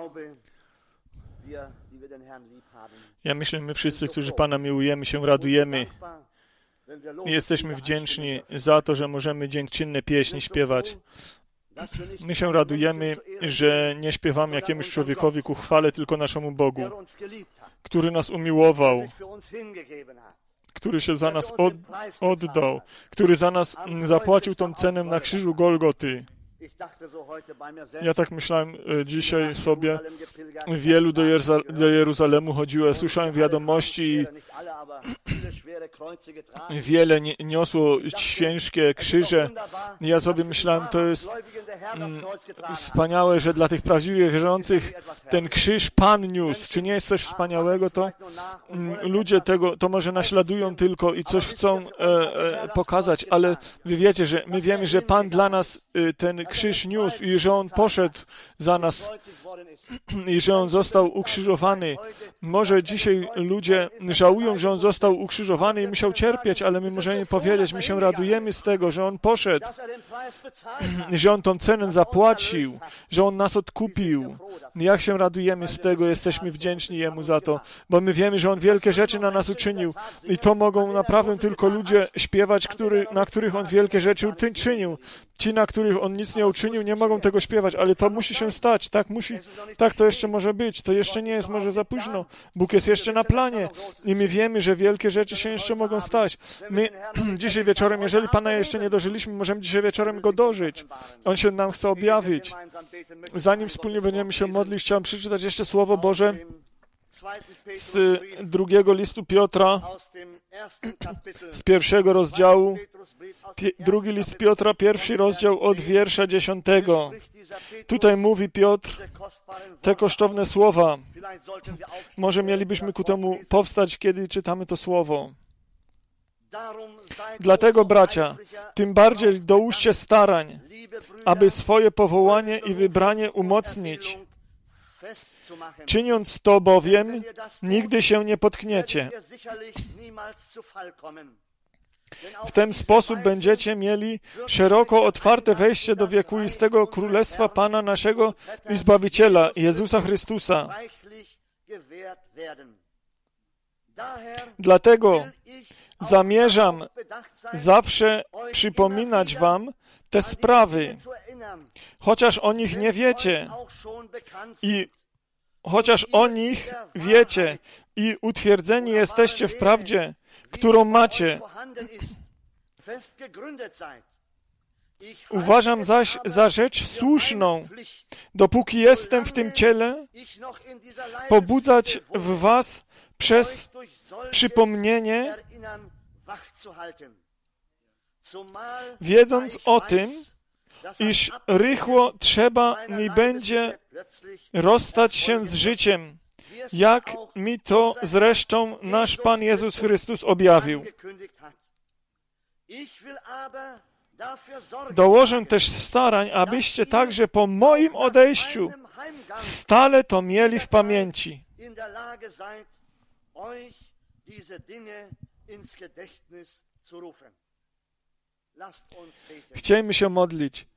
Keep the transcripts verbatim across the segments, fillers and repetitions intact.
Ja myślę, my wszyscy, którzy Pana miłujemy, się radujemy i jesteśmy wdzięczni za to, że możemy dziękczynne pieśni śpiewać. My się radujemy, że nie śpiewamy jakiemuś człowiekowi ku chwale, tylko naszemu Bogu, który nas umiłował, który się za nas od, oddał, który za nas zapłacił tą cenę na krzyżu Golgoty. Ja tak myślałem dzisiaj sobie, wielu do, Jerza- do Jeruzalemu chodziło, słyszałem wiadomości i wiele niosło ciężkie krzyże. Ja sobie myślałem, to jest mm, wspaniałe, że dla tych prawdziwie wierzących ten krzyż Pan niósł. Czy nie jest coś wspaniałego? To mm, ludzie tego, to może naśladują tylko i coś chcą e, e, pokazać, ale wy wiecie, że my wiemy, że Pan dla nas e, ten krzyż niósł i że On poszedł za nas i że On został ukrzyżowany. Może dzisiaj ludzie żałują, że On został ukrzyżowany i musiał cierpieć, ale my możemy powiedzieć, my się radujemy z tego, że On poszedł, że On tą cenę zapłacił, że On nas odkupił. Jak się radujemy z tego, jesteśmy wdzięczni Jemu za to, bo my wiemy, że On wielkie rzeczy na nas uczynił i to mogą naprawdę tylko ludzie śpiewać, który, na których On wielkie rzeczy czynił. Ci, na których On nic nie uczynił, nie mogą tego śpiewać, ale to musi się stać, tak musi, tak to jeszcze może być, to jeszcze nie jest może za późno. Bóg jest jeszcze na planie i my wiemy, że wielkie rzeczy się jeszcze mogą stać. My dzisiaj wieczorem, jeżeli Pana jeszcze nie dożyliśmy, możemy dzisiaj wieczorem Go dożyć. On się nam chce objawić. Zanim wspólnie będziemy się modlić, chciałem przeczytać jeszcze Słowo Boże z drugiego listu Piotra, z pierwszego rozdziału, Pie, drugi list Piotra, pierwszy rozdział od wiersza dziesiątego. Tutaj mówi Piotr te kosztowne słowa. Może mielibyśmy ku temu powstać, kiedy czytamy to słowo. Dlatego, bracia, tym bardziej dołóżcie starań, aby swoje powołanie i wybranie umocnić. Czyniąc to bowiem, nigdy się nie potkniecie. W ten sposób będziecie mieli szeroko otwarte wejście do wiekuistego Królestwa Pana naszego i Zbawiciela, Jezusa Chrystusa. Dlatego zamierzam zawsze przypominać wam te sprawy, chociaż o nich nie wiecie i chociaż o nich wiecie i utwierdzeni jesteście w prawdzie, którą macie. Uważam zaś za rzecz słuszną, dopóki jestem w tym ciele, pobudzać w was przez przypomnienie, wiedząc o tym, iż rychło trzeba mi będzie rozstać się z życiem, jak mi to zresztą nasz Pan Jezus Chrystus objawił. Dołożę też starań, abyście także po moim odejściu stale to mieli w pamięci. Chciejmy się modlić.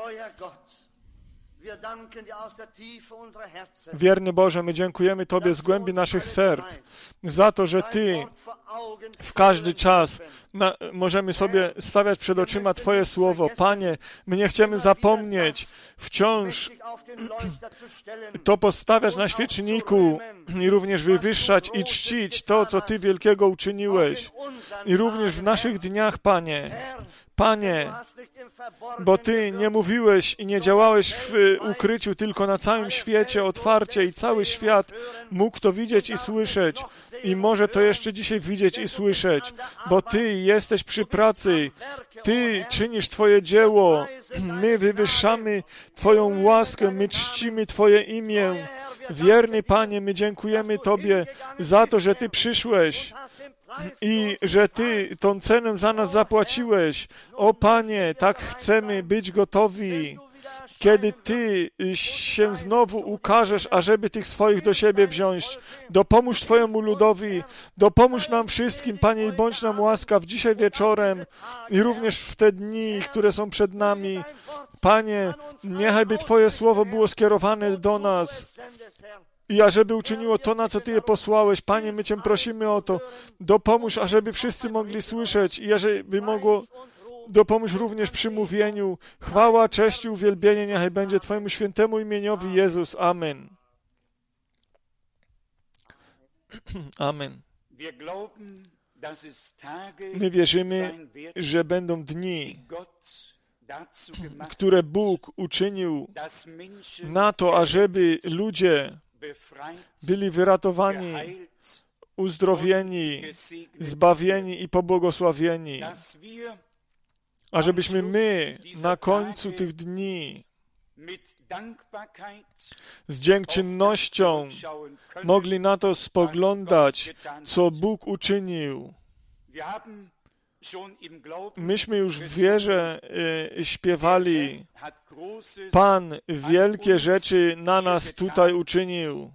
Wierny Boże, my dziękujemy Tobie z głębi naszych serc za to, że Ty w każdy czas na, możemy sobie stawiać przed oczyma Twoje Słowo. Panie, my nie chcemy zapomnieć wciąż to postawiać na świeczniku i również wywyższać i czcić to, co Ty wielkiego uczyniłeś. I również w naszych dniach, Panie, Panie, bo Ty nie mówiłeś i nie działałeś w ukryciu, tylko na całym świecie otwarcie i cały świat mógł to widzieć i słyszeć. I może to jeszcze dzisiaj widzieć i słyszeć, bo Ty jesteś przy pracy, Ty czynisz Twoje dzieło, my wywyższamy Twoją łaskę, my czcimy Twoje imię. Wierny Panie, my dziękujemy Tobie za to, że Ty przyszłeś i że Ty tą cenę za nas zapłaciłeś. O Panie, tak chcemy być gotowi, kiedy Ty się znowu ukażesz, ażeby tych swoich do siebie wziąć. Dopomóż Twojemu ludowi, dopomóż nam wszystkim, Panie, i bądź nam łaskaw dzisiaj wieczorem i również w te dni, które są przed nami. Panie, niechaj by Twoje słowo było skierowane do nas i ażeby uczyniło to, na co Ty je posłałeś. Panie, my Cię prosimy o to. Dopomóż, ażeby wszyscy mogli słyszeć i ażeby mogło dopomóż również przy mówieniu. Chwała, cześć i uwielbienie niechaj będzie Twojemu świętemu imieniowi Jezus. Amen. Amen. My wierzymy, że będą dni, które Bóg uczynił na to, ażeby ludzie byli wyratowani, uzdrowieni, zbawieni i pobłogosławieni. Ażebyśmy my na końcu tych dni z dziękczynnością mogli na to spoglądać, co Bóg uczynił. Myśmy już w wierze y, śpiewali, Pan wielkie rzeczy na nas tutaj uczynił.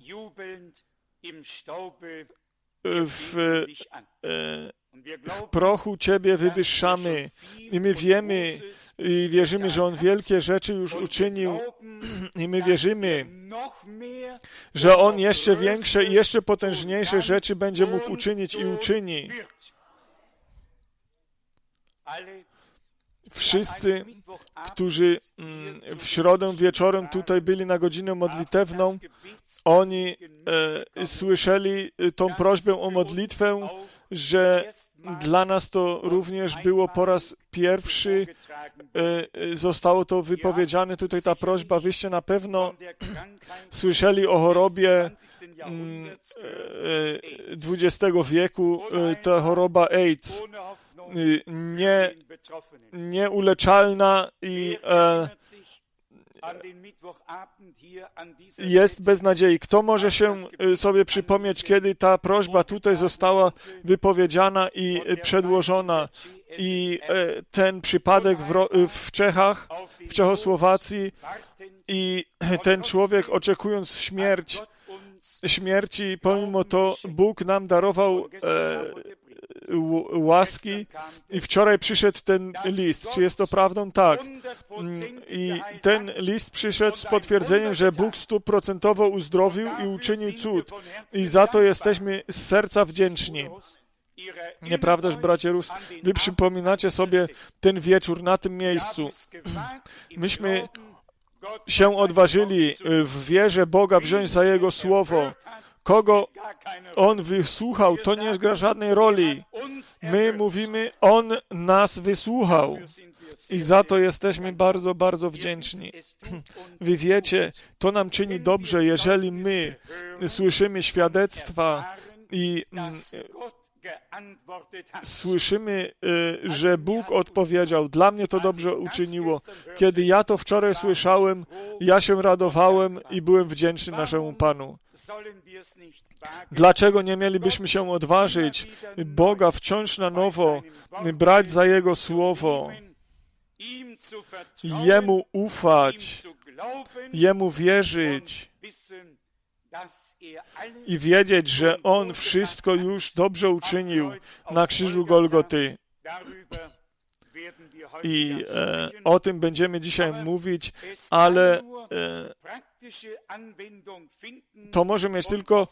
W, y, w prochu Ciebie wywyższamy i my wiemy i wierzymy, że On wielkie rzeczy już uczynił i my wierzymy, że On jeszcze większe i jeszcze potężniejsze rzeczy będzie mógł uczynić i uczyni. Wszyscy, którzy w środę wieczorem tutaj byli na godzinę modlitewną, oni e, słyszeli tą prośbę o modlitwę, że dla nas to również było po raz pierwszy, e, zostało to wypowiedziane tutaj ta prośba. Wyście na pewno słyszeli o chorobie dwudziestego wieku, e, ta choroba AIDS. Nie, nieuleczalna i e, jest bez nadziei. Kto może się sobie przypomnieć, kiedy ta prośba tutaj została wypowiedziana i przedłożona i e, ten przypadek w, w Czechach, w Czechosłowacji i ten człowiek oczekując śmierć, śmierci, pomimo to Bóg nam darował e, łaski i wczoraj przyszedł ten list. Czy jest to prawdą? Tak. I ten list przyszedł z potwierdzeniem, że Bóg stuprocentowo uzdrowił i uczynił cud. I za to jesteśmy z serca wdzięczni. Nieprawdaż, bracie Rus? Wy przypominacie sobie ten wieczór na tym miejscu. Myśmy się odważyli w wierze Boga wziąć za Jego słowo. Kogo On wysłuchał, to nie gra żadnej roli. My mówimy, On nas wysłuchał. I za to jesteśmy bardzo, bardzo wdzięczni. Wy wiecie, to nam czyni dobrze, jeżeli my słyszymy świadectwa i słyszymy, że Bóg odpowiedział. Dla mnie to dobrze uczyniło. Kiedy ja to wczoraj słyszałem, ja się radowałem i byłem wdzięczny naszemu Panu. Dlaczego nie mielibyśmy się odważyć Boga wciąż na nowo brać za Jego słowo, Jemu ufać, Jemu wierzyć i wiedzieć, że On wszystko już dobrze uczynił na krzyżu Golgoty. I e, o tym będziemy dzisiaj mówić, ale e, to może mieć tylko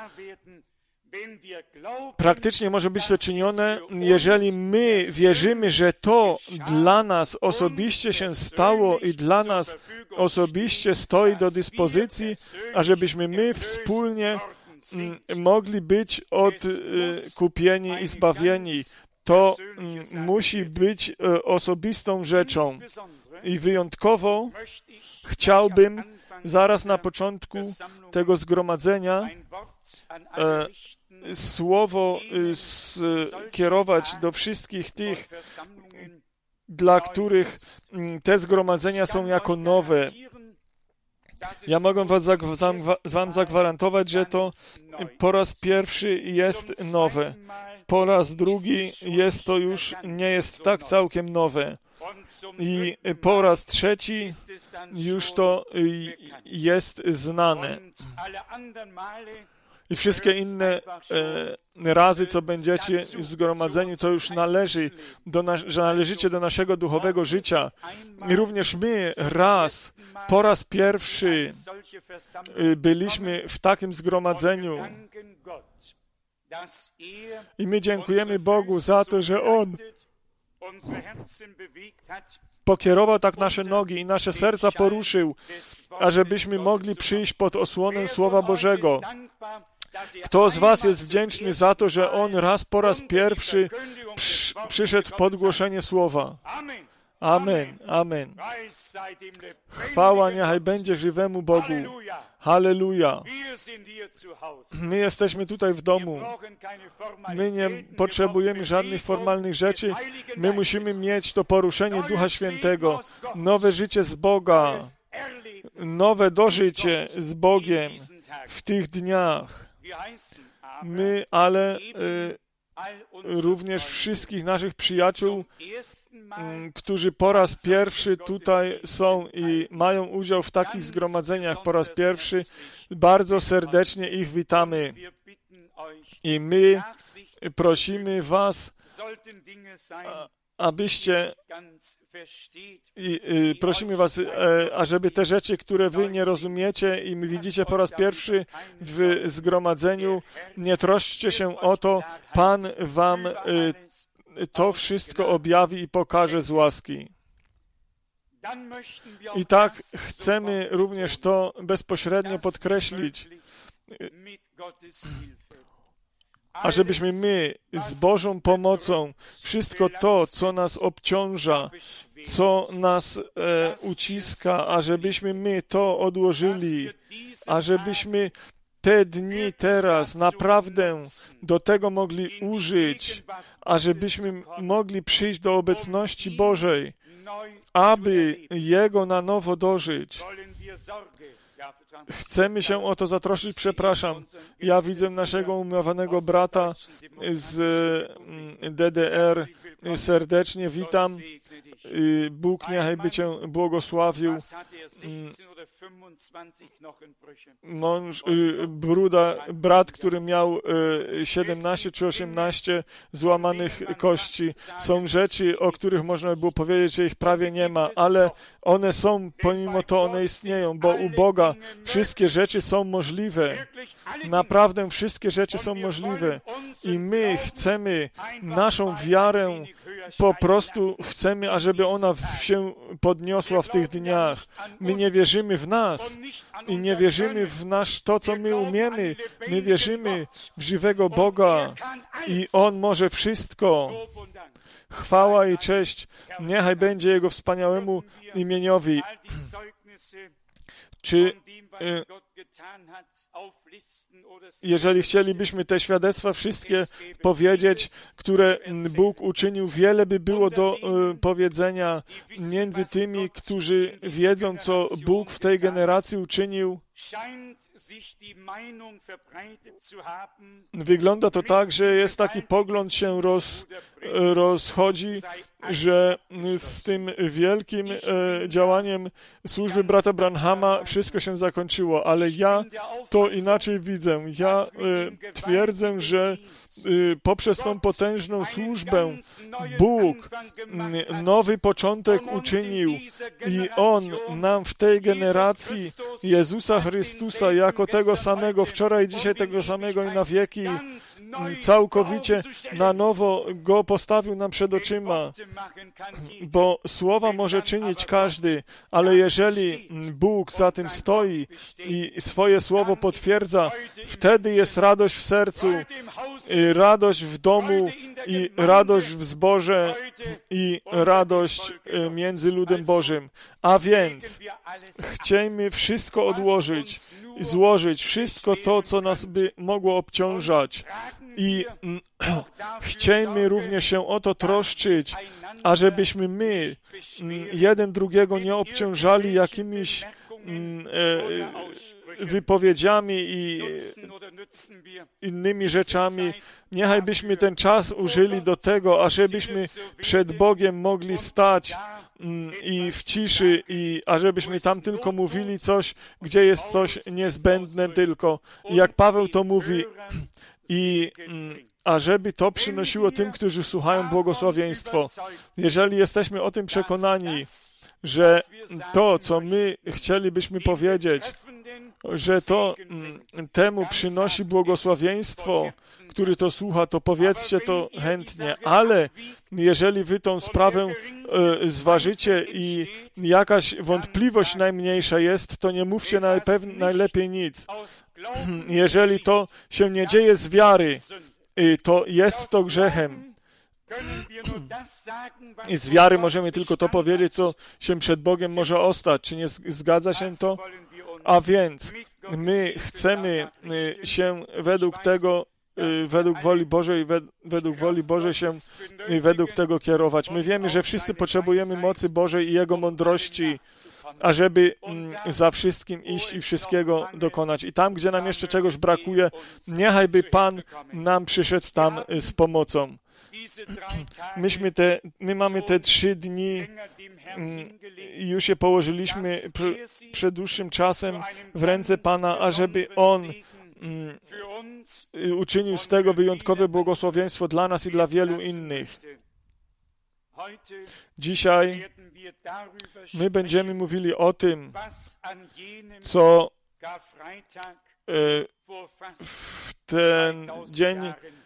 praktycznie może być to czynione, jeżeli my wierzymy, że to dla nas osobiście się stało i dla nas osobiście stoi do dyspozycji, ażebyśmy my wspólnie m, mogli być odkupieni i zbawieni. To m, musi być e, osobistą rzeczą. I wyjątkowo chciałbym zaraz na początku tego zgromadzenia e, słowo skierować do wszystkich tych, dla których te zgromadzenia są jako nowe. Ja mogę was wam zagwarantować, że to po raz pierwszy jest nowe. Po raz drugi jest to już nie jest tak całkiem nowe. I po raz trzeci już to jest znane. I wszystkie inne e, razy, co będziecie w zgromadzeniu, to już należy do nas, że należycie do naszego duchowego życia. I również my raz, po raz pierwszy e, byliśmy w takim zgromadzeniu. I my dziękujemy Bogu za to, że On pokierował tak nasze nogi i nasze serca poruszył, ażebyśmy mogli przyjść pod osłonę Słowa Bożego. Kto z was jest wdzięczny za to, że on raz po raz pierwszy przy, przyszedł pod głoszenie Słowa? Amen, amen. Chwała niechaj będzie żywemu Bogu. Halleluja. My jesteśmy tutaj w domu. My nie potrzebujemy żadnych formalnych rzeczy. My musimy mieć to poruszenie Ducha Świętego. Nowe życie z Boga. Nowe dożycie z Bogiem w tych dniach. My, ale y, również wszystkich naszych przyjaciół, y, którzy po raz pierwszy tutaj są i mają udział w takich zgromadzeniach po raz pierwszy, bardzo serdecznie ich witamy. I my prosimy was, a, abyście i, i prosimy was, e, ażeby te rzeczy, które wy nie rozumiecie i my widzicie po raz pierwszy w zgromadzeniu, nie troszczcie się o to, Pan wam e, to wszystko objawi i pokaże z łaski. I tak chcemy również to bezpośrednio podkreślić, ażebyśmy my z Bożą pomocą wszystko to, co nas obciąża, co nas e, uciska, ażebyśmy my to odłożyli, ażebyśmy te dni teraz naprawdę do tego mogli użyć, ażebyśmy mogli przyjść do obecności Bożej, aby Jego na nowo dożyć. Chcemy się o to zatroszczyć, przepraszam. Ja widzę naszego umiłowanego brata z D D R. Serdecznie witam. Bóg niechaj by Cię błogosławił. Mąż, bruda, brat, który miał siedemnaście czy osiemnaście złamanych kości. Są rzeczy, o których można by było powiedzieć, że ich prawie nie ma, ale one są, pomimo to one istnieją, bo u Boga wszystkie rzeczy są możliwe. Naprawdę wszystkie rzeczy są możliwe. I my chcemy naszą wiarę, po prostu chcemy, ażeby ona się podniosła w tych dniach. My nie wierzymy w nas i nie wierzymy w nasz to, co my umiemy. My wierzymy w żywego Boga i On może wszystko. Chwała i cześć niechaj będzie Jego wspaniałemu imieniowi. Czy y, jeżeli chcielibyśmy te świadectwa wszystkie powiedzieć, które Bóg uczynił, wiele by było do y, powiedzenia między tymi, którzy wiedzą, co Bóg w tej generacji uczynił. Wygląda to tak, że jest taki pogląd się roz, rozchodzi, że z tym wielkim e, działaniem służby brata Branhama wszystko się zakończyło, ale ja to inaczej widzę. Ja e, twierdzę, że e, poprzez tą potężną służbę Bóg m, nowy początek uczynił i On nam w tej generacji Jezusa Chrystusa jako tego samego wczoraj, dzisiaj tego samego i na wieki całkowicie na nowo Go postawił nam przed oczyma, bo słowa może czynić każdy, ale jeżeli Bóg za tym stoi i swoje słowo potwierdza, wtedy jest radość w sercu, i radość w domu i radość w zborze i radość między ludem Bożym. A więc chciejmy wszystko odłożyć i złożyć wszystko to, co nas by mogło obciążać. I chciejmy również się o to troszczyć, ażebyśmy my jeden drugiego nie obciążali jakimiś wypowiedziami i innymi rzeczami. Niechaj byśmy ten czas użyli do tego, ażebyśmy przed Bogiem mogli stać mm, i w ciszy, i ażebyśmy tam tylko mówili coś, gdzie jest coś niezbędne tylko. I jak Paweł to mówi, i mm, ażeby to przynosiło tym, którzy słuchają, błogosławieństwo. Jeżeli jesteśmy o tym przekonani, że to, co my chcielibyśmy powiedzieć, że to mm, temu przynosi błogosławieństwo, który to słucha, to powiedzcie to chętnie. Ale jeżeli wy tą sprawę e, zważycie i jakaś wątpliwość najmniejsza jest, to nie mówcie najpew- najlepiej nic. Jeżeli to się nie dzieje z wiary, to jest to grzechem. I z wiary możemy tylko to powiedzieć, co się przed Bogiem może ostać. Czy nie zgadza się to? A więc my chcemy się według tego, według woli Bożej, według woli Bożej się według tego kierować. My wiemy, że wszyscy potrzebujemy mocy Bożej i Jego mądrości, ażeby za wszystkim iść i wszystkiego dokonać. I tam, gdzie nam jeszcze czegoś brakuje, niechaj by Pan nam przyszedł tam z pomocą. Myśmy te, my mamy te trzy dni i już je położyliśmy przed dłuższym czasem w ręce Pana, ażeby On uczynił z tego wyjątkowe błogosławieństwo dla nas i dla wielu innych. Dzisiaj my będziemy mówili o tym, co w ten dzień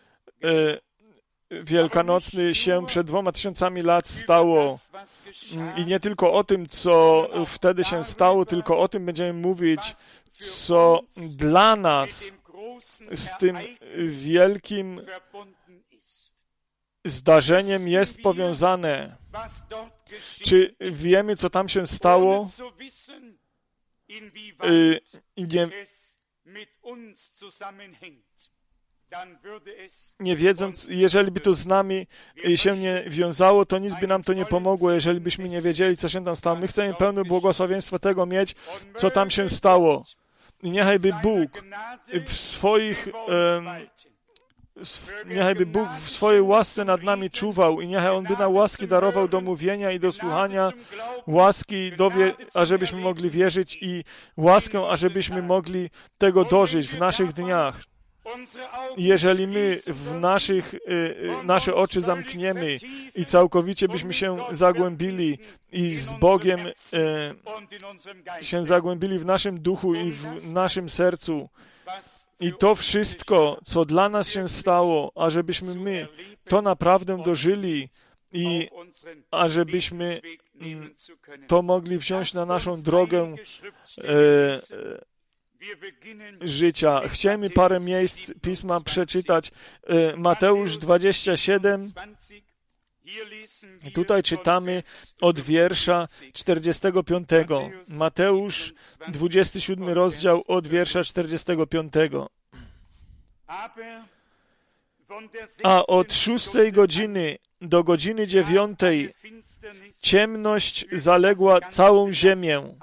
wielkanocny się przed dwoma tysiącami lat stało. I nie tylko o tym, co wtedy się stało, tylko o tym będziemy mówić, co dla nas z tym wielkim zdarzeniem jest powiązane. Czy wiemy, co tam się stało? I nie, nie wiedząc, jeżeli by to z nami się nie wiązało, to nic by nam to nie pomogło, jeżeli byśmy nie wiedzieli, co się tam stało. My chcemy pełne błogosławieństwo tego mieć, co tam się stało. I niechaj by Bóg w swoich um, niechaj by Bóg w swojej łasce nad nami czuwał i niechaj On by nam łaski darował do mówienia i do słuchania, łaski, dowie, ażebyśmy mogli wierzyć i łaskę, ażebyśmy mogli tego dożyć w naszych dniach. Jeżeli my w naszych, nasze oczy zamkniemy i całkowicie byśmy się zagłębili i z Bogiem się zagłębili w naszym duchu i w naszym sercu, i to wszystko, co dla nas się stało, ażebyśmy my to naprawdę dożyli i ażebyśmy to mogli wziąć na naszą drogę e, życia. Chciałem parę miejsc Pisma przeczytać. E, Mateusz dwadzieścia siedem. Tutaj czytamy od wiersza czterdziestego piątego. Mateusz, dwudziesty siódmy rozdział, od wiersza czterdziestego piątego. A od szóstej godziny do godziny dziewiątej ciemność zaległa całą ziemię.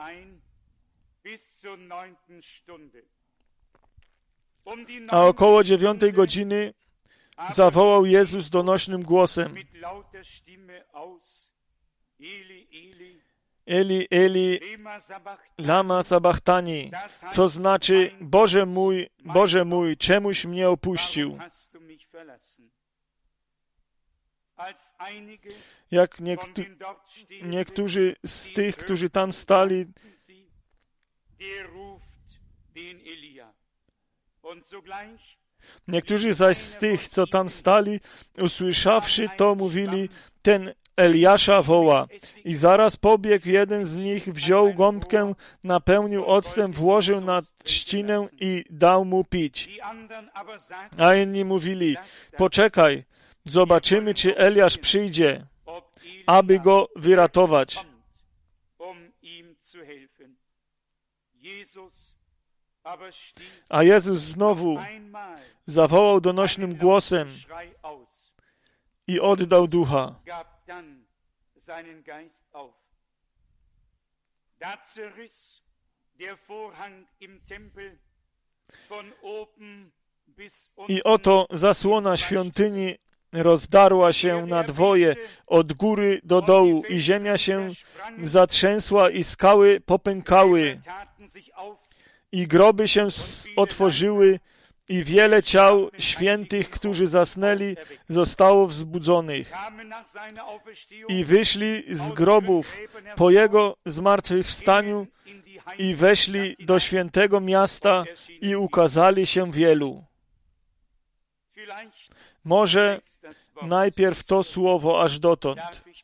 A około dziewiątej godziny zawołał Jezus donośnym głosem: Eli, Eli, lama sabachthani, co znaczy: Boże mój, Boże mój, czemuś mnie opuścił? Jak niektó niektórzy z tych, którzy tam stali, niektórzy zaś z tych, co tam stali, usłyszawszy to, mówili: ten Eliasza woła. I zaraz pobiegł jeden z nich, wziął gąbkę, napełnił octem, włożył na trzcinę i dał mu pić. A inni mówili: poczekaj, zobaczymy, czy Eliasz przyjdzie, aby go wyratować. A Jezus znowu zawołał donośnym głosem i oddał ducha. I oto zasłona świątyni rozdarła się na dwoje od góry do dołu i ziemia się zatrzęsła i skały popękały i groby się otworzyły i wiele ciał świętych, którzy zasnęli, zostało wzbudzonych i wyszli z grobów po Jego zmartwychwstaniu i weszli do świętego miasta i ukazali się wielu. Może najpierw to słowo aż dotąd.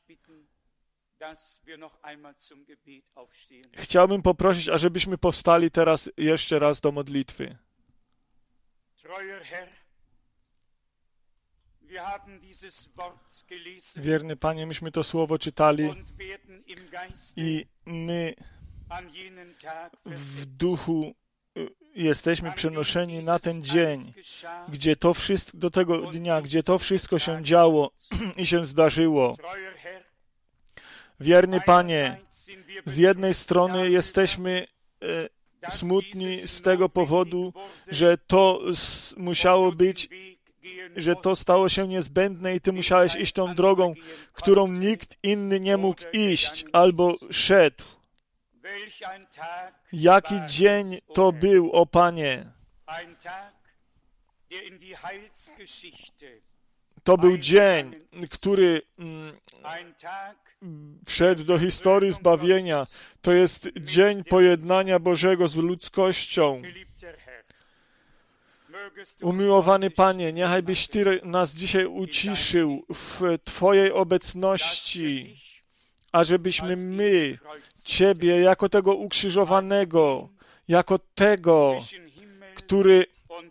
Chciałbym poprosić, ażebyśmy powstali teraz jeszcze raz do modlitwy. Wierny Panie, myśmy to słowo czytali i my w duchu jesteśmy przenoszeni na ten dzień, gdzie to wszystko, do tego dnia, gdzie to wszystko się działo i się zdarzyło. Wierny Panie, z jednej strony jesteśmy e, smutni z tego powodu, że to s, musiało być, że to stało się niezbędne i Ty musiałeś iść tą drogą, którą nikt inny nie mógł iść albo szedł. Jaki dzień to był, o Panie! To był dzień, który mm, wszedł do historii zbawienia. To jest dzień pojednania Bożego z ludzkością. Umiłowany Panie, niechaj byś Ty nas dzisiaj uciszył w Twojej obecności, ażebyśmy my Ciebie jako tego ukrzyżowanego, jako tego, który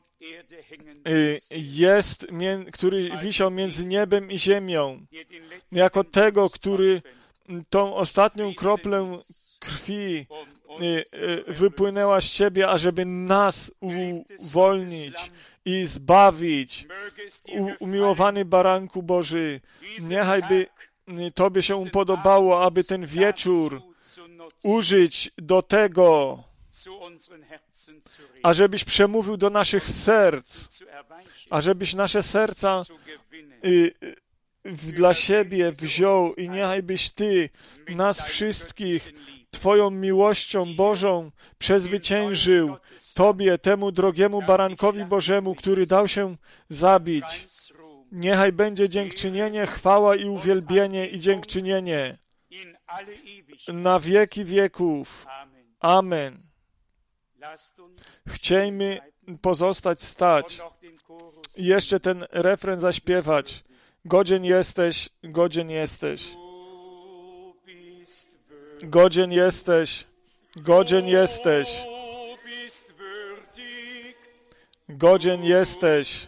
jest, który wisiał między niebem i ziemią, jako tego, który tą ostatnią kroplę krwi wypłynęła z Ciebie, ażeby nas uwolnić i zbawić. U, umiłowany Baranku Boży, niechaj by Tobie się podobało, aby ten wieczór użyć do tego, ażebyś przemówił do naszych serc, ażebyś nasze serca y, y, dla siebie wziął i niechaj byś Ty nas wszystkich Twoją miłością Bożą przezwyciężył, Tobie, temu drogiemu Barankowi Bożemu, który dał się zabić. Niechaj będzie dziękczynienie, chwała i uwielbienie i dziękczynienie na wieki wieków. Amen. Chciejmy pozostać stać i jeszcze ten refren zaśpiewać. Godzien jesteś, godzien jesteś. Godzien jesteś, godzien jesteś. Godzien jesteś.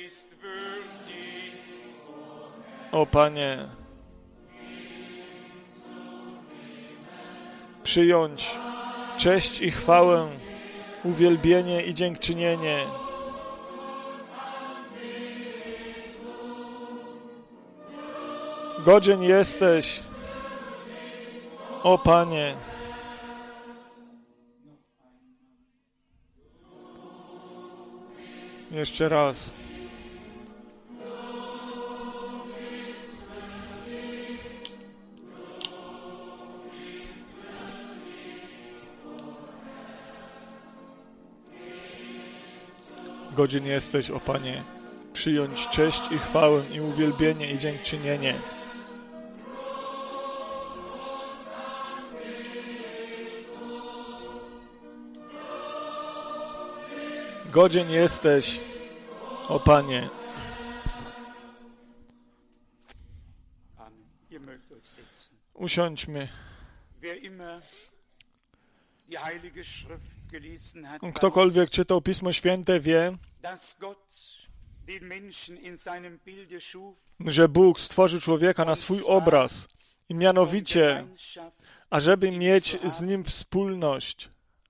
O Panie, przyjąć cześć i chwałę, uwielbienie i dziękczynienie. Godzien jesteś, o Panie. Jeszcze raz. Godzien jesteś, o Panie, przyjąć cześć i chwałę i uwielbienie i dziękczynienie. Godzien jesteś, o Panie. Usiądźmy. Ktokolwiek czytał Pismo Święte, wie, że Bóg stworzył człowieka na swój obraz i mianowicie, ażeby mieć z nim wspólność,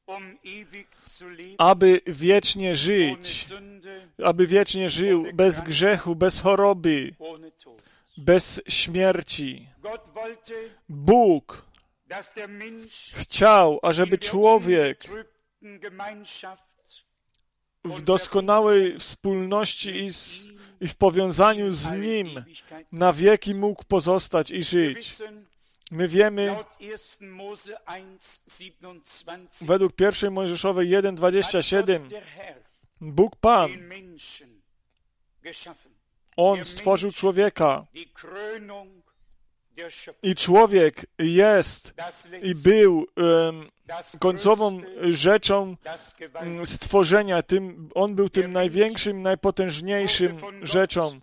aby wiecznie żyć, aby wiecznie żył bez grzechu, bez choroby, bez śmierci. Bóg chciał, ażeby człowiek w doskonałej wspólności i, z, i w powiązaniu z Nim na wieki mógł pozostać i żyć. My wiemy, według pierwszej Mojżeszowej jeden dwadzieścia siedem, Bóg Pan, On stworzył człowieka i człowiek jest i był um, końcową rzeczą stworzenia. Tym, on był tym największym, najpotężniejszym rzeczą.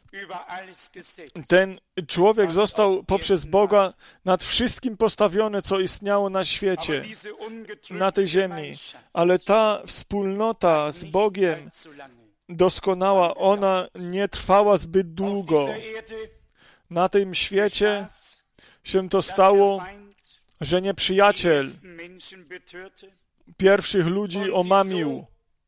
Ten człowiek został poprzez Boga nad wszystkim postawiony, co istniało na świecie, na tej ziemi. Ale ta wspólnota z Bogiem doskonała, ona nie trwała zbyt długo. Na tym świecie się to stało, że nieprzyjaciel pierwszych ludzi omamił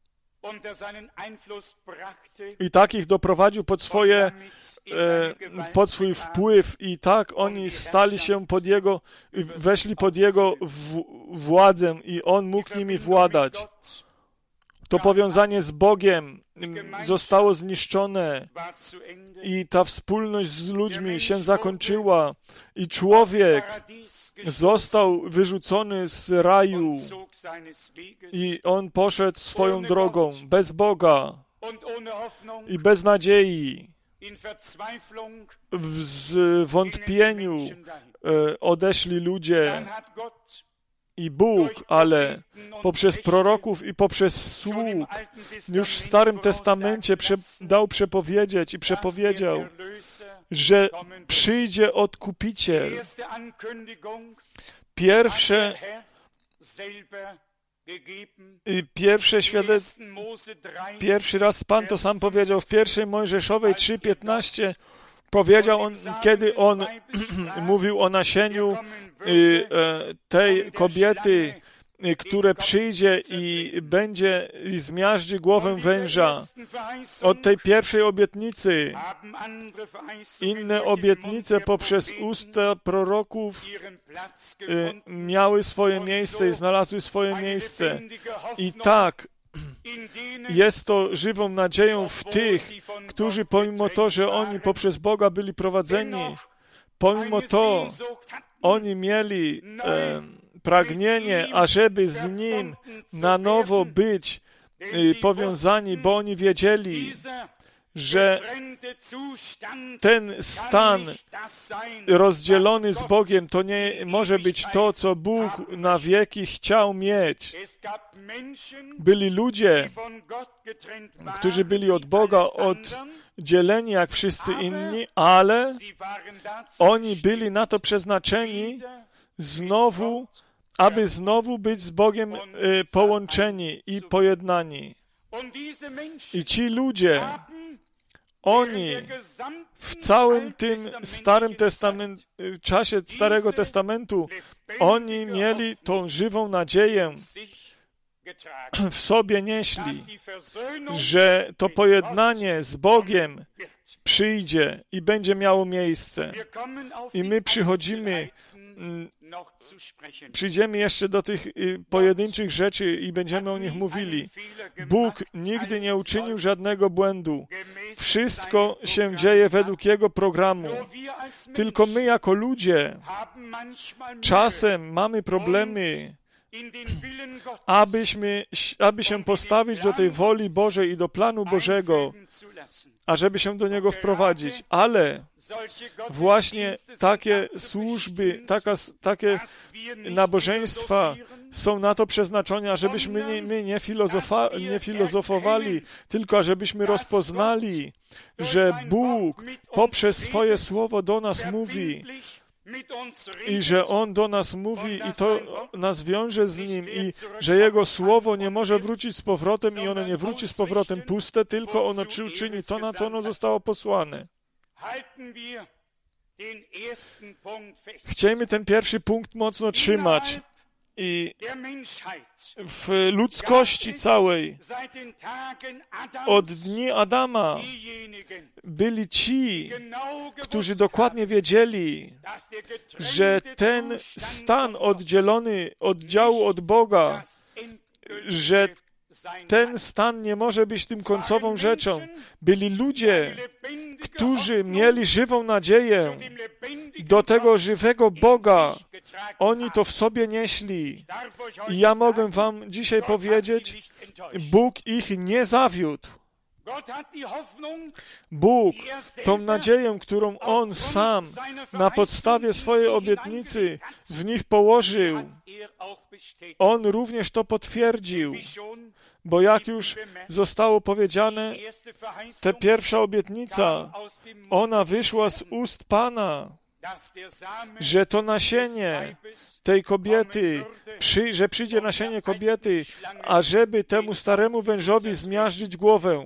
i tak ich doprowadził pod swoje, e, pod swój wpływ i tak oni stali się pod jego, weszli pod jego w, władzę i on mógł nimi władać. To powiązanie z Bogiem zostało zniszczone i ta wspólność z ludźmi się zakończyła i człowiek został wyrzucony z raju i on poszedł swoją drogą bez Boga i bez nadziei. W zwątpieniu odeszli ludzie i Bóg, ale poprzez proroków i poprzez sług już w Starym Testamencie prze, dał przepowiedzieć i przepowiedział, że przyjdzie Odkupiciel. Pierwsze, pierwsze świadectwo, pierwszy raz Pan to sam powiedział w pierwszej Mojżeszowej trzy piętnaście, powiedział on, kiedy on mówił o nasieniu tej kobiety, które przyjdzie i będzie i zmiażdży głowę węża. Od tej pierwszej obietnicy inne obietnice poprzez usta proroków miały swoje miejsce i znalazły swoje miejsce. I tak jest to żywą nadzieją w tych, którzy pomimo to, że oni poprzez Boga byli prowadzeni, pomimo to oni mieli e, pragnienie, ażeby z Nim na nowo być e, powiązani, bo oni wiedzieli, że ten stan rozdzielony z Bogiem to nie może być to, co Bóg na wieki chciał mieć. Byli ludzie, którzy byli od Boga oddzieleni jak wszyscy inni, ale oni byli na to przeznaczeni znowu, aby znowu być z Bogiem połączeni i pojednani. I ci ludzie, oni w całym tym Starym Testamencie, czasie Starego Testamentu, oni mieli tą żywą nadzieję, w sobie nieśli, że to pojednanie z Bogiem przyjdzie i będzie miało miejsce. I my przychodzimy, przyjdziemy jeszcze do tych pojedynczych rzeczy i będziemy o nich mówili. Bóg nigdy nie uczynił żadnego błędu. Wszystko się dzieje według Jego programu. Tylko my jako ludzie czasem mamy problemy, abyśmy, aby się postawić do tej woli Bożej i do planu Bożego, ażeby się do niego wprowadzić. Ale właśnie takie służby, taka, takie nabożeństwa są na to przeznaczone, ażebyśmy nie, my nie, filozofa, nie filozofowali, tylko ażebyśmy rozpoznali, że Bóg poprzez swoje słowo do nas mówi i że On do nas mówi i to nas wiąże z Nim i że Jego słowo nie może wrócić z powrotem i ono nie wróci z powrotem puste, tylko ono uczyni to, na co ono zostało posłane. Chciejmy ten pierwszy punkt mocno trzymać. I w ludzkości całej od dni Adama byli ci, którzy dokładnie wiedzieli, że ten stan oddzielony od działu od Boga, że Ten stan nie może być tym końcową rzeczą. Byli ludzie, którzy mieli żywą nadzieję do tego żywego Boga. Oni to w sobie nieśli. I ja mogę wam dzisiaj powiedzieć, Bóg ich nie zawiódł. Bóg, tą nadzieję, którą On sam na podstawie swojej obietnicy w nich położył, On również to potwierdził. Bo jak już zostało powiedziane, ta pierwsza obietnica, ona wyszła z ust Pana, że to nasienie tej kobiety, przy, że przyjdzie nasienie kobiety, ażeby temu staremu wężowi zmiażdżyć głowę.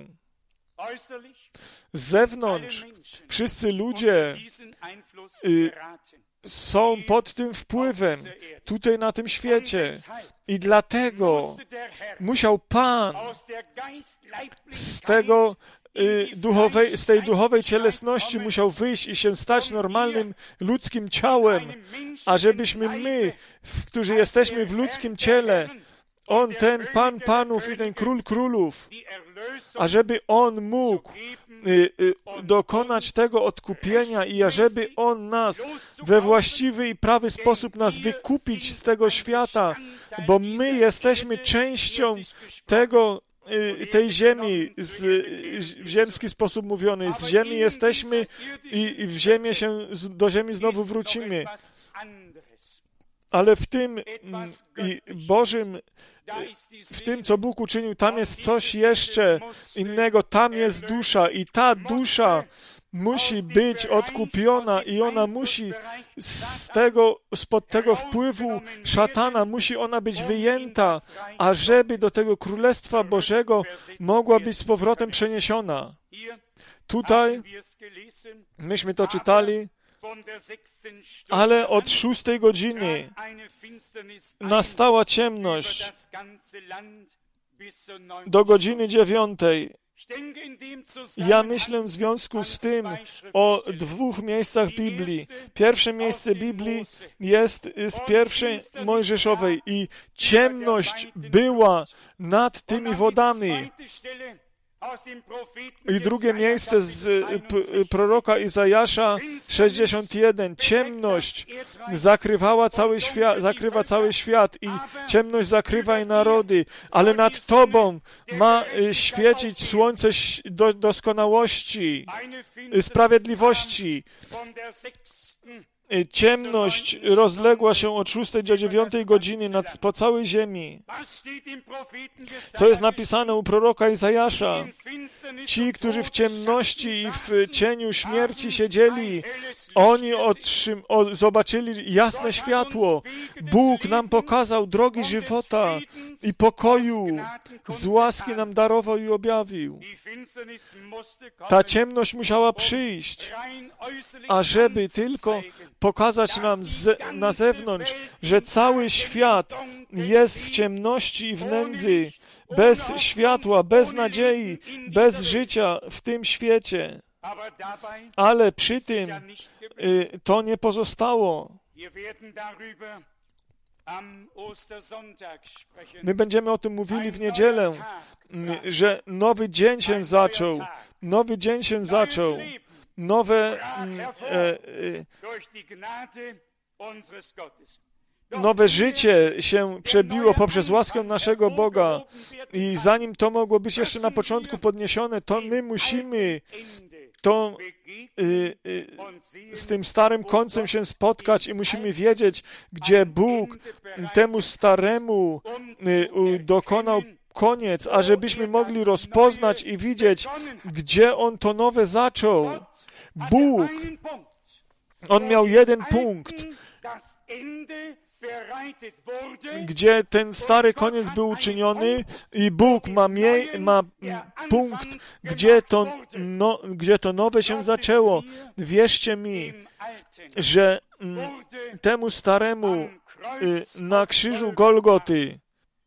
Z zewnątrz wszyscy ludzie y, są pod tym wpływem tutaj na tym świecie. I dlatego musiał Pan z tego y, duchowej, z tej duchowej cielesności musiał wyjść i się stać normalnym ludzkim ciałem, ażebyśmy my, w, którzy jesteśmy w ludzkim ciele, On, ten Pan Panów i ten Król Królów, ażeby On mógł y, y, dokonać tego odkupienia i ażeby On nas we właściwy i prawy sposób nas wykupić z tego świata, bo my jesteśmy częścią tego, y, tej ziemi, z, y, w ziemski sposób mówiony. Z ziemi jesteśmy i, i w ziemię się, do ziemi znowu wrócimy. Ale w tym i Bożym, w tym, co Bóg uczynił, tam jest coś jeszcze innego. Tam jest dusza i ta dusza musi być odkupiona i ona musi z tego, spod tego wpływu szatana, musi ona być wyjęta, ażeby do tego Królestwa Bożego mogła być z powrotem przeniesiona. Tutaj myśmy to czytali, ale od szóstej godziny nastała ciemność do godziny dziewiątej. Ja myślę w związku z tym o dwóch miejscach Biblii. Pierwsze miejsce Biblii jest z pierwszej Mojżeszowej i ciemność była nad tymi wodami. I drugie miejsce z proroka Izajasza sześćdziesiąt jeden. Ciemność zakrywała cały świat, zakrywa cały świat i ciemność zakrywa i narody, ale nad Tobą ma świecić słońce do, doskonałości, sprawiedliwości. Ciemność rozległa się od szóstej do dziewiątej godziny nad, po całej ziemi. Co jest napisane u proroka Izajasza? Ci, którzy w ciemności i w cieniu śmierci siedzieli, oni otrzym, o, zobaczyli jasne światło. Bóg nam pokazał drogi żywota i pokoju. Z łaski nam darował i objawił. Ta ciemność musiała przyjść, ażeby tylko pokazać nam z, na zewnątrz, że cały świat jest w ciemności i w nędzy, bez światła, bez nadziei, bez życia w tym świecie. Ale przy tym y, to nie pozostało. My będziemy o tym mówili w niedzielę, że nowy dzień się zaczął. Nowy dzień się zaczął. Nowe, e, e, nowe życie się przebiło poprzez łaskę naszego Boga i zanim to mogło być jeszcze na początku podniesione, to my musimy to y, y, z tym starym końcem się spotkać i musimy wiedzieć, gdzie Bóg temu staremu y, dokonał koniec, ażebyśmy mogli rozpoznać i widzieć, gdzie On to nowe zaczął. Bóg, On miał jeden punkt, gdzie ten stary koniec był uczyniony i Bóg ma, mie- ma punkt, gdzie to, no, gdzie to nowe się zaczęło. Wierzcie mi, że m, temu staremu y, na krzyżu Golgoty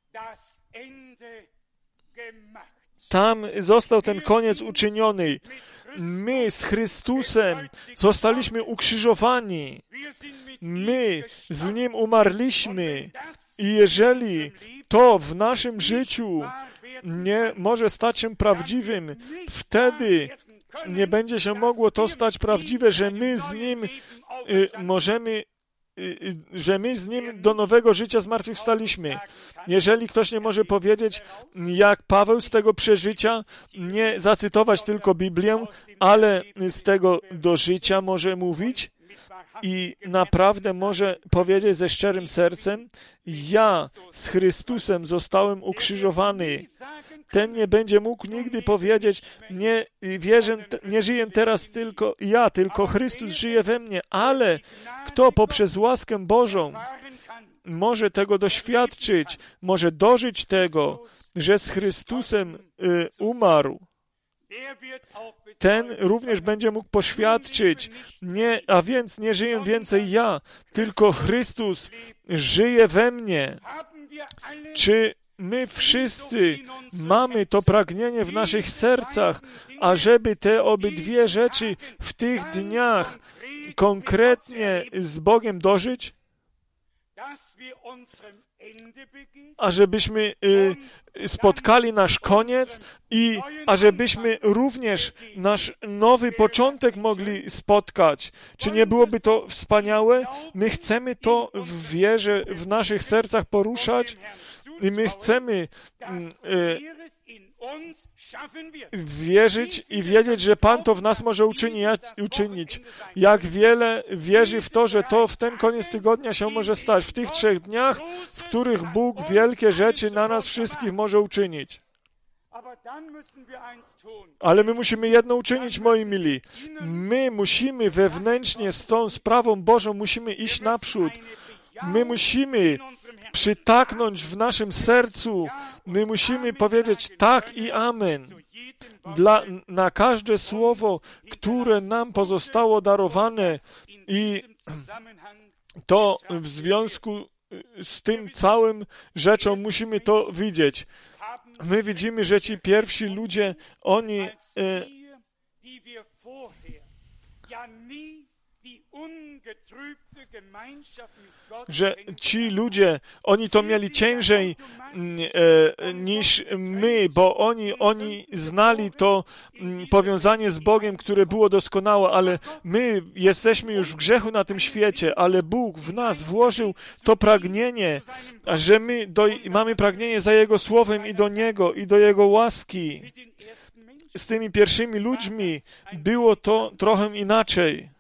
tam został ten koniec uczyniony. My z Chrystusem zostaliśmy ukrzyżowani. My z Nim umarliśmy. I jeżeli to w naszym życiu nie może stać się prawdziwym. Wtedy nie będzie się mogło to stać prawdziwe, że my z Nim y, możemy że my z Nim do nowego życia zmartwychwstaliśmy. Jeżeli ktoś nie może powiedzieć, jak Paweł z tego przeżycia, nie zacytować tylko Biblię, ale z tego do życia może mówić i naprawdę może powiedzieć ze szczerym sercem, ja z Chrystusem zostałem ukrzyżowany. Ten nie będzie mógł nigdy powiedzieć, nie wierzę, nie żyję teraz tylko ja, tylko Chrystus żyje we mnie, ale kto poprzez łaskę Bożą może tego doświadczyć, może dożyć tego, że z Chrystusem y, umarł, ten również będzie mógł poświadczyć, nie, a więc nie żyję więcej ja, tylko Chrystus żyje we mnie. Czy my wszyscy mamy to pragnienie w naszych sercach, ażeby te obydwie rzeczy w tych dniach konkretnie z Bogiem dożyć? Ażebyśmy y, spotkali nasz koniec i ażebyśmy również nasz nowy początek mogli spotkać. Czy nie byłoby to wspaniałe? My chcemy to w wierze w naszych sercach poruszać i my chcemy y, wierzyć i wiedzieć, że Pan to w nas może uczyni, uczynić. Jak wiele wierzy w to, że to w ten koniec tygodnia się może stać. W tych trzech dniach, w których Bóg wielkie rzeczy na nas wszystkich może uczynić. Ale my musimy jedno uczynić, moi mili. My musimy wewnętrznie z tą sprawą Bożą musimy iść naprzód. My musimy przytaknąć w naszym sercu. My musimy powiedzieć tak i amen. Dla, na każde słowo, które nam pozostało darowane i to w związku z tym całym rzeczą musimy to widzieć. My widzimy, że ci pierwsi ludzie, oni e, że ci ludzie, oni to mieli ciężej e, niż my, bo oni, oni znali to m, powiązanie z Bogiem, które było doskonałe, ale my jesteśmy już w grzechu na tym świecie, ale Bóg w nas włożył to pragnienie, że my do, mamy pragnienie za Jego Słowem i do Niego, i do Jego łaski. Z tymi pierwszymi ludźmi było to trochę inaczej.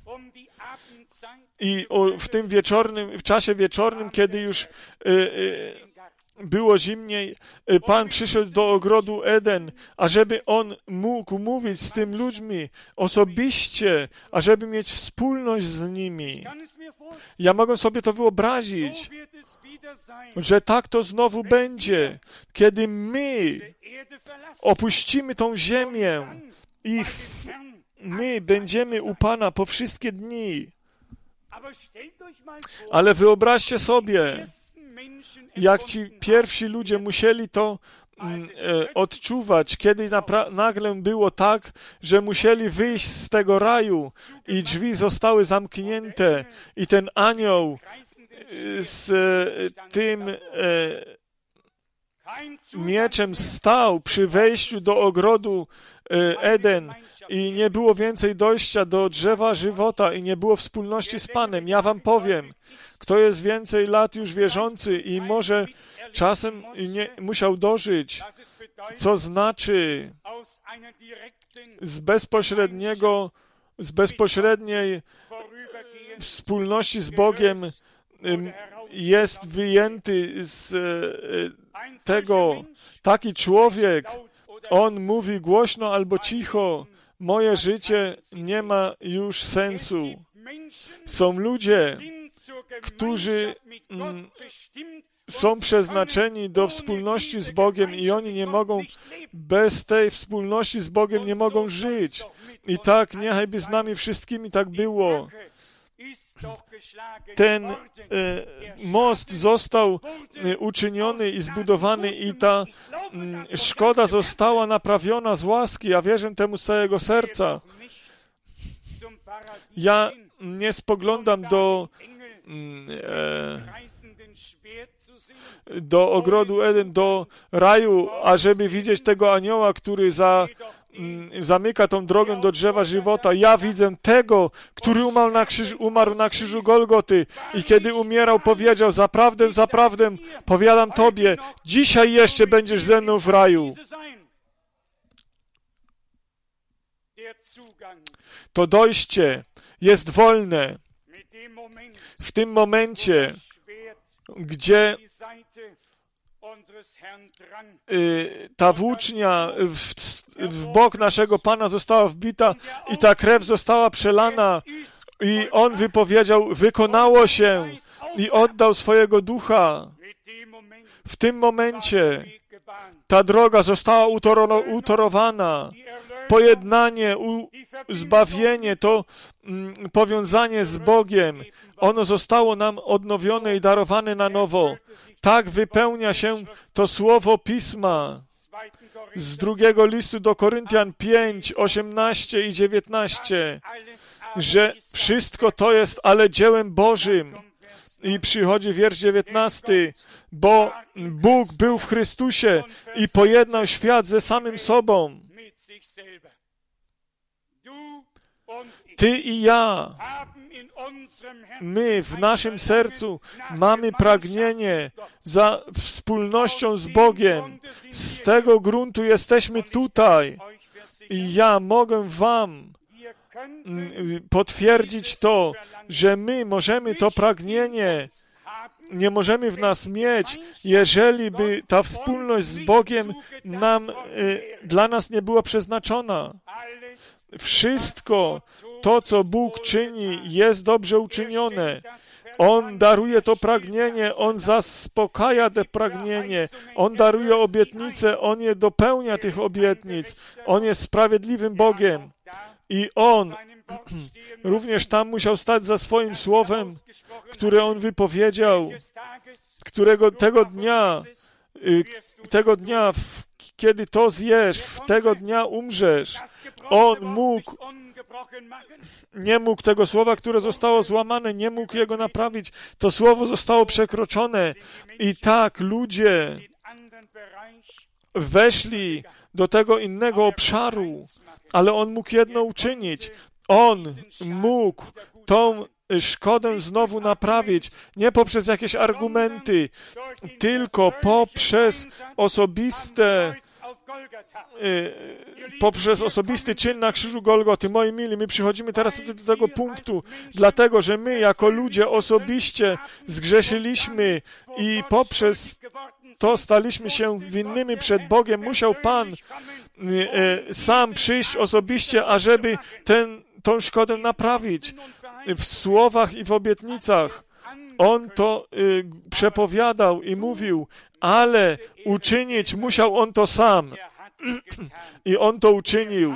I o, w tym wieczornym, w czasie wieczornym, kiedy już y, y, było zimniej, y, Pan przyszedł do ogrodu Eden, ażeby On mógł mówić z tym ludźmi osobiście, ażeby mieć wspólność z nimi. Ja mogę sobie to wyobrazić, że tak to znowu będzie, kiedy my opuścimy tą ziemię i w, my będziemy u Pana po wszystkie dni. Ale wyobraźcie sobie, jak ci pierwsi ludzie musieli to mm, e, odczuwać, kiedy napra- nagle było tak, że musieli wyjść z tego raju i drzwi zostały zamknięte i ten anioł e, z e, tym e, mieczem stał przy wejściu do ogrodu e, Eden. I nie było więcej dojścia do drzewa żywota i nie było wspólności z Panem. Ja wam powiem, kto jest więcej lat już wierzący i może czasem nie musiał dożyć, co znaczy z bezpośredniego, z bezpośredniej wspólności z Bogiem jest wyjęty z tego. Taki człowiek, on mówi głośno albo cicho, moje życie nie ma już sensu. Są ludzie, którzy mm, są przeznaczeni do wspólności z Bogiem i oni nie mogą, bez tej wspólności z Bogiem nie mogą żyć. I tak niechaj by z nami wszystkimi tak było. Ten e, most został e, uczyniony i zbudowany i ta m, szkoda została naprawiona z łaski. Ja wierzę temu z całego serca. Ja nie spoglądam do m, e, do ogrodu Eden, do raju, ażeby widzieć tego anioła, który za, mm, zamyka tą drogę do drzewa żywota. Ja widzę tego, który umarł na, krzyż, umarł na krzyżu Golgoty i kiedy umierał, powiedział: zaprawdę, zaprawdę, powiadam Tobie, dzisiaj jeszcze będziesz ze mną w raju. To dojście jest wolne w tym momencie, gdzie y, ta włócznia w, w bok naszego Pana została wbita i ta krew została przelana i On wypowiedział: wykonało się, i oddał swojego ducha. W tym momencie ta droga została utoro, utorowana. Pojednanie, u, zbawienie, to mm, powiązanie z Bogiem, ono zostało nam odnowione i darowane na nowo. Tak wypełnia się to słowo Pisma z drugiego listu do Koryntian pięć, osiemnaście i dziewiętnaście, że wszystko to jest ale dziełem Bożym. I przychodzi wiersz dziewiętnasty, bo Bóg był w Chrystusie i pojednał świat ze samym sobą. Ty i ja, my w naszym sercu mamy pragnienie za wspólnością z Bogiem. Z tego gruntu jesteśmy tutaj. I ja mogę wam potwierdzić to, że my możemy to pragnienie, nie możemy w nas mieć, jeżeli by ta wspólność z Bogiem nam, y, dla nas nie była przeznaczona. Wszystko to, co Bóg czyni, jest dobrze uczynione. On daruje to pragnienie, On zaspokaja to pragnienie, On daruje obietnice, On je dopełnia tych obietnic. On jest sprawiedliwym Bogiem. I On również tam musiał stać za swoim słowem, które On wypowiedział, którego tego dnia, tego dnia, kiedy to zjesz, w tego dnia umrzesz. On mógł, nie mógł tego słowa, które zostało złamane, nie mógł jego naprawić. To słowo zostało przekroczone. I tak ludzie weszli do tego innego obszaru, ale On mógł jedno uczynić. On mógł tą szkodę znowu naprawić, nie poprzez jakieś argumenty, tylko poprzez osobiste poprzez osobisty czyn na krzyżu Golgoty. Moi mili, my przychodzimy teraz do tego punktu, dlatego, że my jako ludzie osobiście zgrzeszyliśmy i poprzez to staliśmy się winnymi przed Bogiem. Musiał Pan e, sam przyjść osobiście, ażeby ten, tą szkodę naprawić. W słowach i w obietnicach On to y, przepowiadał i mówił, ale uczynić musiał On to sam. I On to uczynił.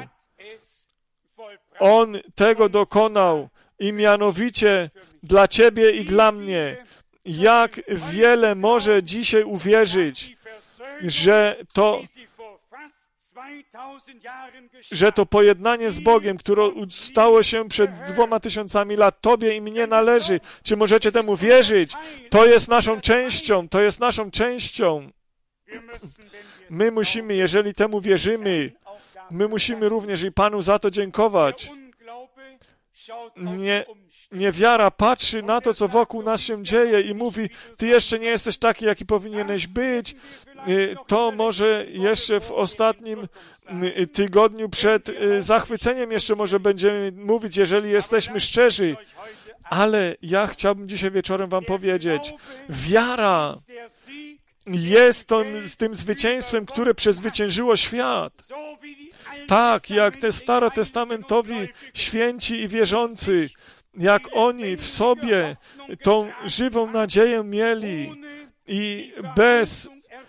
On tego dokonał i mianowicie dla Ciebie i dla mnie. Jak wiele może dzisiaj uwierzyć, że to, że to pojednanie z Bogiem, które stało się przed dwoma tysiącami lat, Tobie i mnie należy. Czy możecie temu wierzyć? To jest naszą częścią, to jest naszą częścią. My musimy, jeżeli temu wierzymy, my musimy również i Panu za to dziękować. Nie, niewiara patrzy na to, co wokół nas się dzieje i mówi, Ty jeszcze nie jesteś taki, jaki powinieneś być. To może jeszcze w ostatnim tygodniu przed zachwyceniem jeszcze może będziemy mówić, jeżeli jesteśmy szczerzy. Ale ja chciałbym dzisiaj wieczorem wam powiedzieć, wiara jest tym, z tym zwycięstwem, które przezwyciężyło świat. Tak, jak te starotestamentowi święci i wierzący, jak oni w sobie tą żywą nadzieję mieli i bez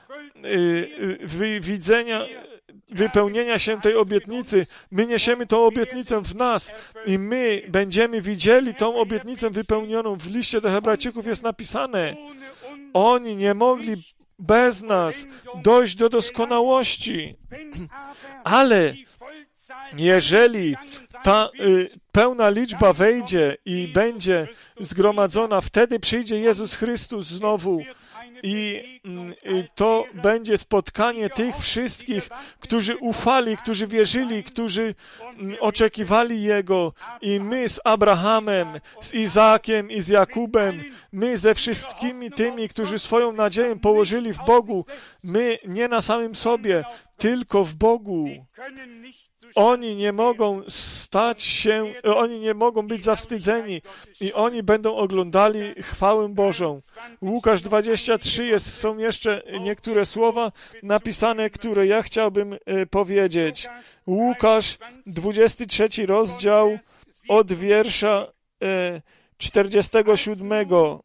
y, widzenia, wypełnienia się tej obietnicy, my niesiemy tą obietnicę w nas i my będziemy widzieli tą obietnicę wypełnioną. W liście do Hebrajczyków jest napisane, oni nie mogli bez nas dojść do doskonałości, ale Jeżeli ta y, pełna liczba wejdzie i będzie zgromadzona, wtedy przyjdzie Jezus Chrystus znowu i y, to będzie spotkanie tych wszystkich, którzy ufali, którzy wierzyli, którzy y, oczekiwali Jego i my z Abrahamem, z Izaakiem i z Jakubem, my ze wszystkimi tymi, którzy swoją nadzieję położyli w Bogu, my nie na samym sobie, tylko w Bogu. Oni nie mogą stać się, oni nie mogą być zawstydzeni i oni będą oglądali chwałę Bożą. Łukasz dwadzieścia trzy jest, są jeszcze niektóre słowa napisane, które ja chciałbym powiedzieć. Łukasz dwudziesty trzeci rozdział od wiersza czterdziestego siódmego.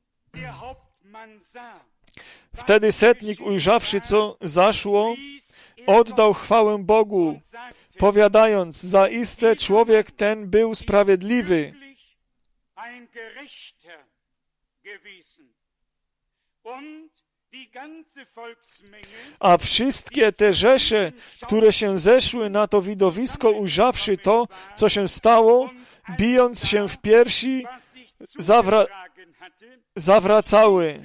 Wtedy setnik, ujrzawszy, co zaszło, oddał chwałę Bogu, powiadając, zaiste człowiek ten był sprawiedliwy. A wszystkie te rzesze, które się zeszły na to widowisko, ujrzawszy to, co się stało, bijąc się w piersi, zawra- zawracały.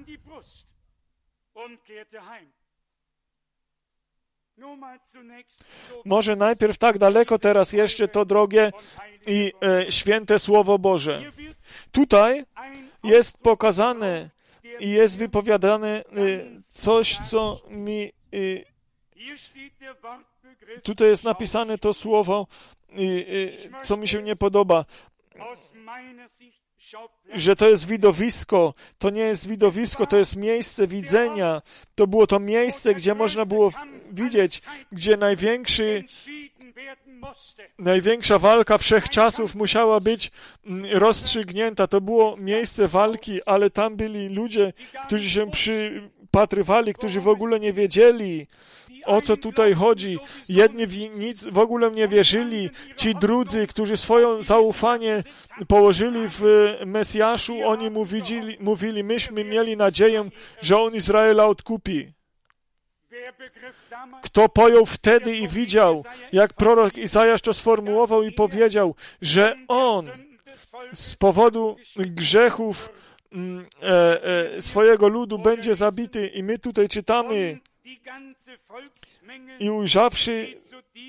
Może najpierw tak daleko teraz jeszcze to drogie i e, święte Słowo Boże. Tutaj jest pokazane i jest wypowiadane e, coś, co mi... E, tutaj jest napisane to słowo, e, e, co mi się nie podoba. Że to jest widowisko, to nie jest widowisko, to jest miejsce widzenia. To było to miejsce, gdzie można było widzieć, gdzie największy, największa walka wszechczasów musiała być rozstrzygnięta. To było miejsce walki, ale tam byli ludzie, którzy się przypatrywali, którzy w ogóle nie wiedzieli, o co tutaj chodzi. Jedni w nic w ogóle nie wierzyli, ci drudzy, którzy swoje zaufanie położyli w Mesjaszu, oni mówili, mówili, myśmy mieli nadzieję, że On Izraela odkupi. Kto pojął wtedy i widział, jak prorok Izajasz to sformułował i powiedział, że On z powodu grzechów e, e, swojego ludu będzie zabity i my tutaj czytamy i ujrzawszy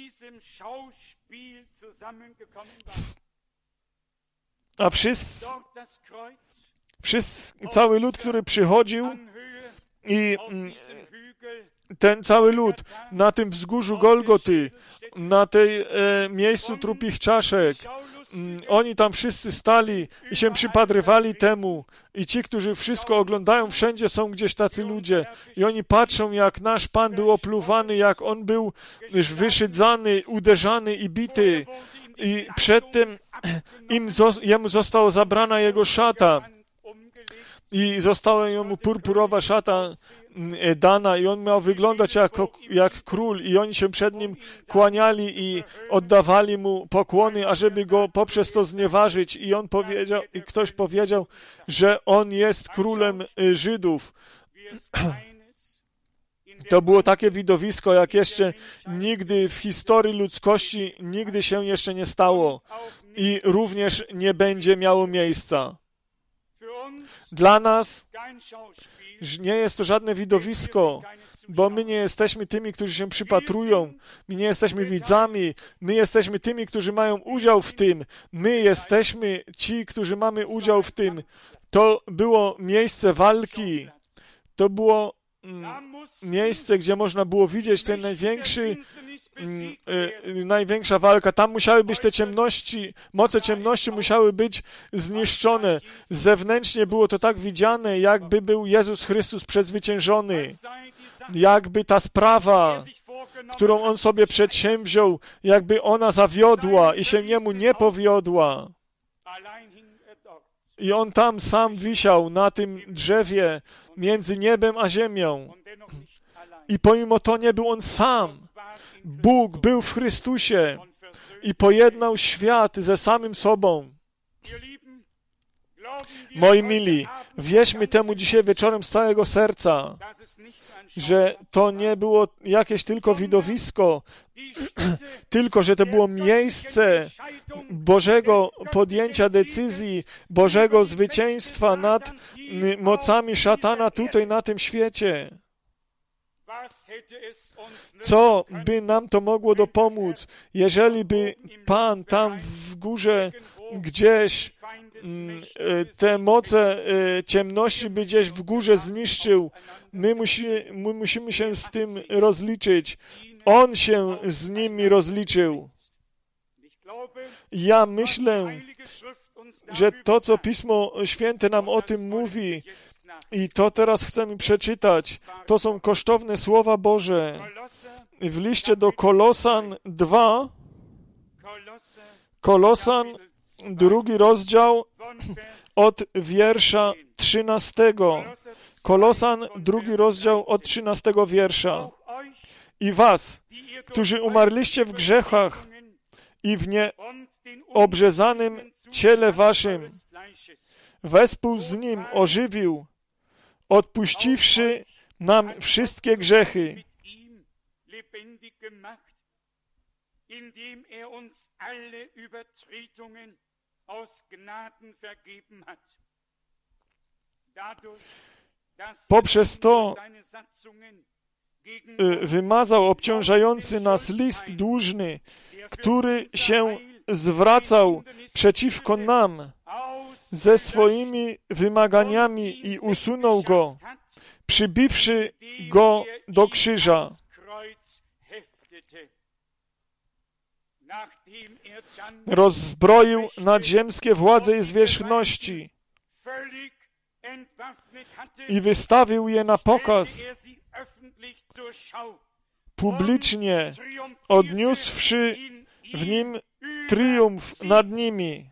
a wszyscy, wszyscy cały lud, który przychodził i ten cały lud na tym wzgórzu Golgoty, na tej e, miejscu trupich czaszek, m, oni tam wszyscy stali i się przypatrywali temu. I ci, którzy wszystko oglądają, wszędzie są gdzieś tacy ludzie. I oni patrzą, jak nasz Pan był opluwany, jak On był wyszydzany, uderzany i bity. I przedtem im, jemu została zabrana jego szata. I została jemu purpurowa szata dana i on miał wyglądać jako, jak król i oni się przed nim kłaniali i oddawali mu pokłony, ażeby go poprzez to znieważyć i on powiedział, i ktoś powiedział, że on jest królem Żydów. To było takie widowisko, jak jeszcze nigdy w historii ludzkości nigdy się jeszcze nie stało i również nie będzie miało miejsca. Dla nas nie jest to żadne widowisko, bo my nie jesteśmy tymi, którzy się przypatrują, my nie jesteśmy widzami, my jesteśmy tymi, którzy mają udział w tym, my jesteśmy ci, którzy mamy udział w tym. To było miejsce walki, to było mm, miejsce, gdzie można było widzieć ten największy Yy, największa walka. Tam musiały być te ciemności, moce ciemności musiały być zniszczone. Zewnętrznie było to tak widziane, jakby był Jezus Chrystus przezwyciężony. Jakby ta sprawa, którą On sobie przedsięwziął, jakby ona zawiodła i się Niemu nie powiodła. I On tam sam wisiał na tym drzewie między niebem a ziemią. I pomimo to nie był On sam. Bóg był w Chrystusie i pojednał świat ze samym sobą. Moi mili, wierzmy temu dzisiaj wieczorem z całego serca, że to nie było jakieś tylko widowisko, tylko że to było miejsce Bożego podjęcia decyzji, Bożego zwycięstwa nad mocami szatana tutaj na tym świecie. Co by nam to mogło dopomóc, jeżeli by Pan tam w górze gdzieś te moce ciemności by gdzieś w górze zniszczył? My, musi, my musimy się z tym rozliczyć. On się z nimi rozliczył. Ja myślę, że to, co Pismo Święte nam o tym mówi, i to teraz chcemy przeczytać, to są kosztowne słowa Boże. W liście do Kolosan dwa, Kolosan, drugi rozdział, od wiersza trzynastego. Kolosan, drugi rozdział, od trzynastego wiersza. I was, którzy umarliście w grzechach i w nieobrzezanym ciele waszym, wespół z Nim ożywił, odpuściwszy nam wszystkie grzechy. Poprzez to wymazał obciążający nas list dłużny, który się zwracał przeciwko nam ze swoimi wymaganiami i usunął go, przybiwszy go do krzyża. Rozzbroił nadziemskie władze i zwierzchności i wystawił je na pokaz, publicznie odniósłszy w nim triumf nad nimi.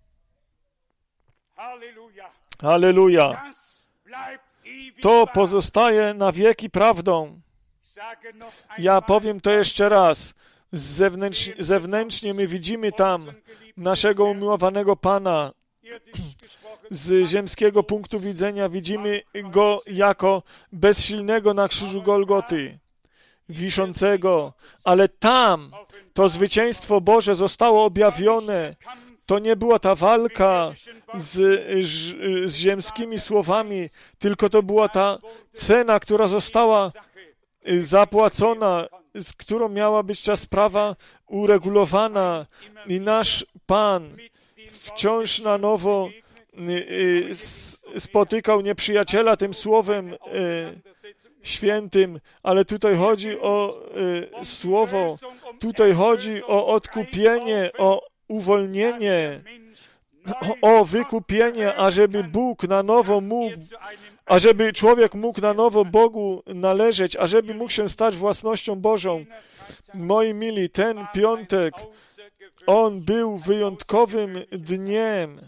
Halleluja! To pozostaje na wieki prawdą. Ja powiem to jeszcze raz. Zewnętrz, zewnętrznie my widzimy tam naszego umiłowanego Pana. Z ziemskiego punktu widzenia widzimy Go jako bezsilnego na krzyżu Golgoty, wiszącego, ale tam to zwycięstwo Boże zostało objawione. To nie była ta walka z, z ziemskimi słowami, tylko to była ta cena, która została zapłacona, z którą miała być ta sprawa uregulowana. I nasz Pan wciąż na nowo spotykał nieprzyjaciela tym słowem świętym, ale tutaj chodzi o słowo, tutaj chodzi o odkupienie, o uwolnienie, o, o wykupienie, ażeby Bóg na nowo mógł, ażeby człowiek mógł na nowo Bogu należeć, ażeby mógł się stać własnością Bożą. Moi mili, ten piątek, on był wyjątkowym dniem.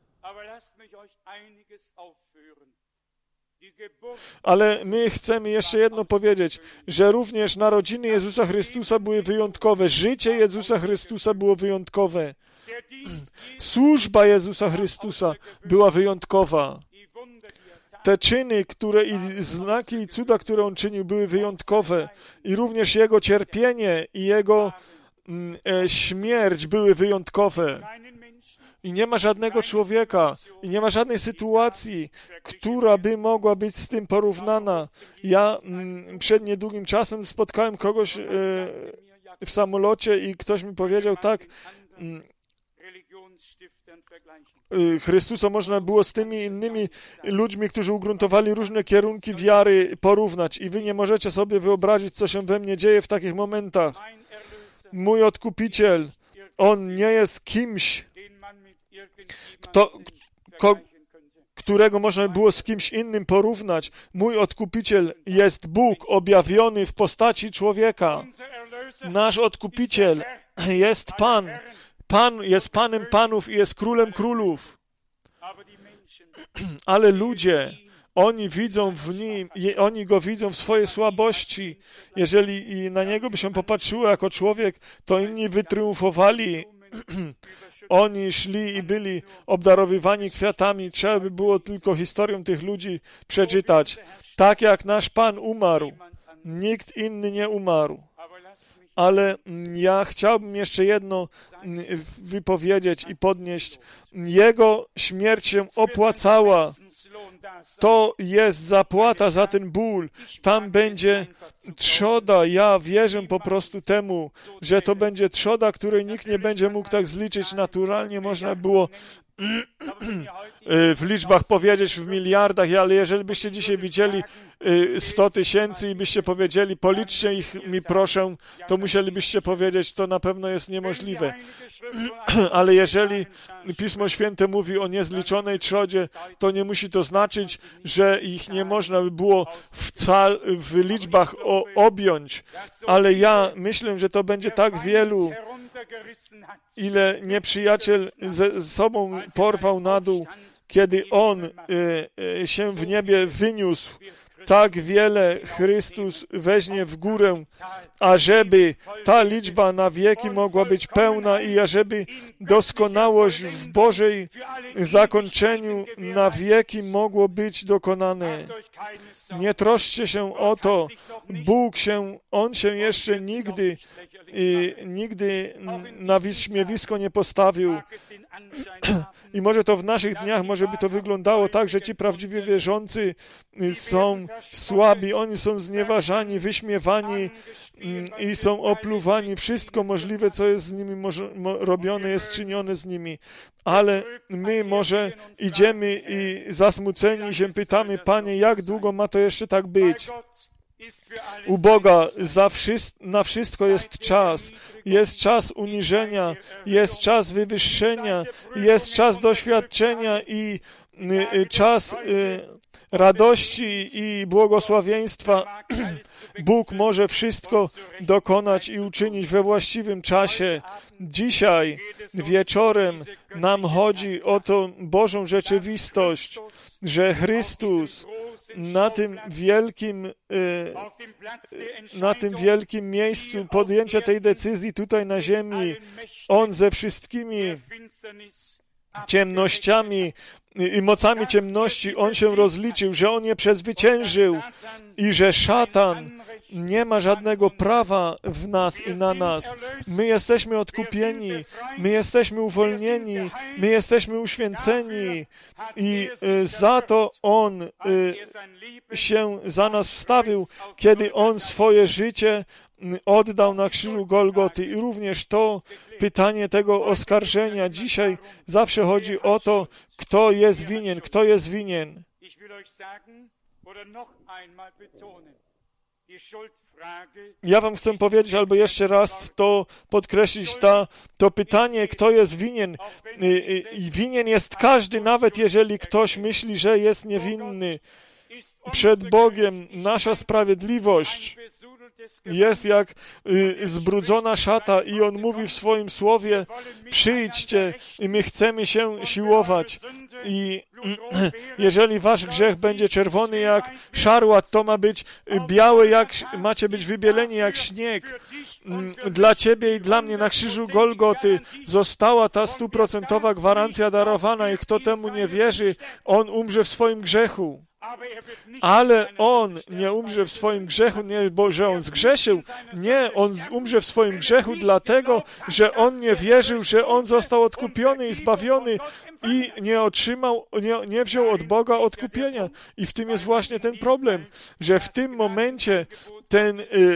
Ale my chcemy jeszcze jedno powiedzieć, że również narodziny Jezusa Chrystusa były wyjątkowe. Życie Jezusa Chrystusa było wyjątkowe. Służba Jezusa Chrystusa była wyjątkowa. Te czyny, które i znaki i cuda, które On czynił, były wyjątkowe. I również Jego cierpienie i Jego mm, e, śmierć były wyjątkowe. I nie ma żadnego człowieka, i nie ma żadnej sytuacji, która by mogła być z tym porównana. Ja mm, przed niedługim czasem spotkałem kogoś e, w samolocie i ktoś mi powiedział tak, mm, Chrystusa można było z tymi innymi ludźmi, którzy ugruntowali różne kierunki wiary, porównać. I wy nie możecie sobie wyobrazić, co się we mnie dzieje w takich momentach. Mój Odkupiciel, On nie jest kimś, kto, ko, którego można było z kimś innym porównać. Mój Odkupiciel jest Bóg objawiony w postaci człowieka. Nasz Odkupiciel jest Pan. Pan jest Panem Panów i jest Królem Królów. Ale ludzie, oni widzą w Nim, oni Go widzą w swojej słabości. Jeżeli i na Niego by się popatrzyło jako człowiek, to inni wytriumfowali Oni szli i byli obdarowywani kwiatami. Trzeba by było tylko historię tych ludzi przeczytać. Tak jak nasz Pan umarł, nikt inny nie umarł. Ale ja chciałbym jeszcze jedno wypowiedzieć i podnieść. Jego śmierć się opłacała. To jest zapłata za ten ból. Tam będzie trzoda. Ja wierzę po prostu temu, że to będzie trzoda, której nikt nie będzie mógł tak zliczyć. Naturalnie można było w liczbach powiedzieć w miliardach, ale jeżeli byście dzisiaj widzieli sto tysięcy i byście powiedzieli, policzcie ich mi proszę, to musielibyście powiedzieć, to na pewno jest niemożliwe. Ale jeżeli Pismo Święte mówi o niezliczonej trzodzie, to nie musi to znaczyć, że ich nie można by było w, cal, w liczbach o, objąć. Ale ja myślę, że to będzie tak wielu, ile nieprzyjaciel ze sobą porwał na dół, kiedy On y, y, się w niebie wyniósł. Tak wiele Chrystus weźmie w górę, ażeby ta liczba na wieki mogła być pełna i ażeby doskonałość w Bożej zakończeniu na wieki mogło być dokonane. Nie troszczcie się o to. Bóg się, On się jeszcze nigdy i nigdy na śmiewisko nie postawił. I może to w naszych dniach, może by to wyglądało tak, że ci prawdziwie wierzący są słabi, oni są znieważani, wyśmiewani i są opluwani. Wszystko możliwe, co jest z nimi robione, jest czynione z nimi. Ale my może idziemy i zasmuceni i się pytamy, Panie, jak długo ma to jeszcze tak być? U Boga za wszystko, na wszystko jest czas. Jest czas uniżenia, jest czas wywyższenia, jest czas doświadczenia i y, y, czas y, radości i błogosławieństwa. Bóg może wszystko dokonać i uczynić we właściwym czasie. Dzisiaj wieczorem nam chodzi o tą Bożą rzeczywistość, że Chrystus na tym wielkim, na tym wielkim miejscu podjęcia tej decyzji tutaj na ziemi, On ze wszystkimi ciemnościami i mocami ciemności, On się rozliczył, że On je przezwyciężył i że szatan nie ma żadnego prawa w nas i na nas. My jesteśmy odkupieni, my jesteśmy uwolnieni, my jesteśmy uświęceni i za to On się za nas wstawił, kiedy On swoje życie oddał na krzyżu Golgoty. I również to pytanie tego oskarżenia. Dzisiaj zawsze chodzi o to, kto jest winien, kto jest winien. Ja wam chcę powiedzieć, albo jeszcze raz to podkreślić, ta, to pytanie, kto jest winien. I winien jest każdy, nawet jeżeli ktoś myśli, że jest niewinny. Przed Bogiem nasza sprawiedliwość jest jak y, zbrudzona szata i On mówi w swoim słowie, przyjdźcie i my chcemy się siłować. I y, jeżeli wasz grzech będzie czerwony jak szarłat, to ma być biały jak, macie być wybieleni jak śnieg. Y, dla ciebie i dla mnie na krzyżu Golgoty została ta stuprocentowa gwarancja darowana i kto temu nie wierzy, on umrze w swoim grzechu. Ale on nie umrze w swoim grzechu, nie, bo że on zgrzeszył. Nie, on umrze w swoim grzechu dlatego, że on nie wierzył, że on został odkupiony i zbawiony i nie otrzymał, nie, nie wziął od Boga odkupienia. I w tym jest właśnie ten problem, że w tym momencie ten y, y,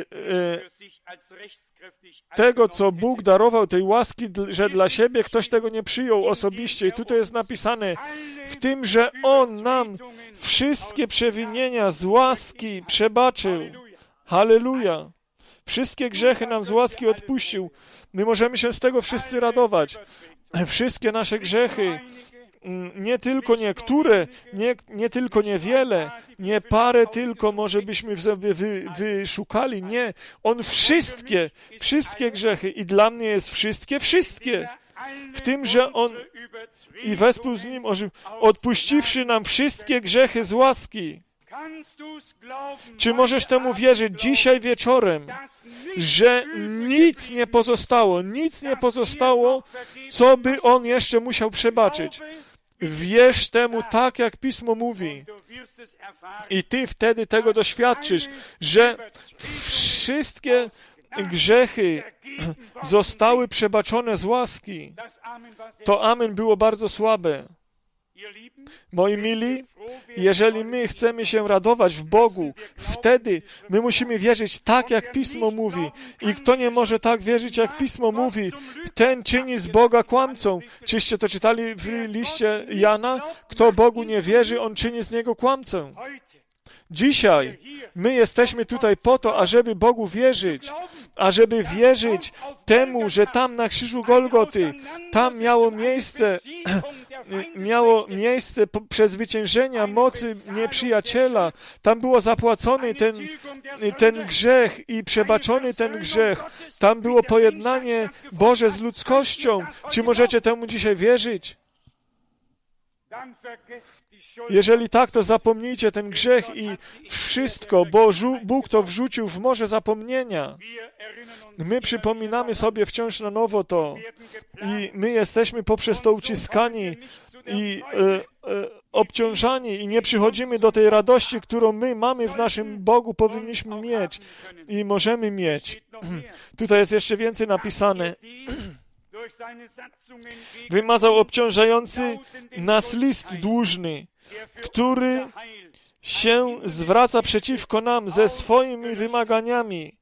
tego, co Bóg darował, tej łaski, że dla siebie ktoś tego nie przyjął osobiście. I tutaj jest napisane, w tym, że On nam wszystkie przewinienia z łaski przebaczył. Halleluja! Wszystkie grzechy nam z łaski odpuścił. My możemy się z tego wszyscy radować. Wszystkie nasze grzechy, nie tylko niektóre, nie, nie tylko niewiele, nie parę tylko może byśmy sobie wy, wyszukali. Nie, On wszystkie, wszystkie grzechy i dla mnie jest wszystkie, wszystkie. W tym, że On i wespół z Nim, odpuściwszy nam wszystkie grzechy z łaski. Czy możesz temu wierzyć dzisiaj wieczorem, że nic nie pozostało, nic nie pozostało, co by On jeszcze musiał przebaczyć? Wierz temu tak, jak Pismo mówi. I ty wtedy tego doświadczysz, że wszystkie grzechy zostały przebaczone z łaski. To amen było bardzo słabe. Moi mili, jeżeli my chcemy się radować w Bogu, wtedy my musimy wierzyć tak, jak Pismo mówi. I kto nie może tak wierzyć, jak Pismo mówi, ten czyni z Boga kłamcą. Czyście to czytali w liście Jana? Kto Bogu nie wierzy, on czyni z niego kłamcę. Dzisiaj my jesteśmy tutaj po to, ażeby Bogu wierzyć, ażeby wierzyć temu, że tam na krzyżu Golgoty, tam miało miejsce, miało miejsce przezwyciężenia mocy nieprzyjaciela. Tam było zapłacony ten, ten grzech i przebaczony ten grzech. Tam było pojednanie Boże z ludzkością. Czy możecie temu dzisiaj wierzyć? Jeżeli tak, to zapomnijcie ten grzech i wszystko, bo Bóg to wrzucił w morze zapomnienia. My przypominamy sobie wciąż na nowo to i my jesteśmy poprzez to uciskani i e, e, obciążani i nie przychodzimy do tej radości, którą my mamy w naszym Bogu, powinniśmy mieć i możemy mieć. Tutaj jest jeszcze więcej napisane. Wymazał obciążający nas list dłużny, który się zwraca przeciwko nam ze swoimi wymaganiami.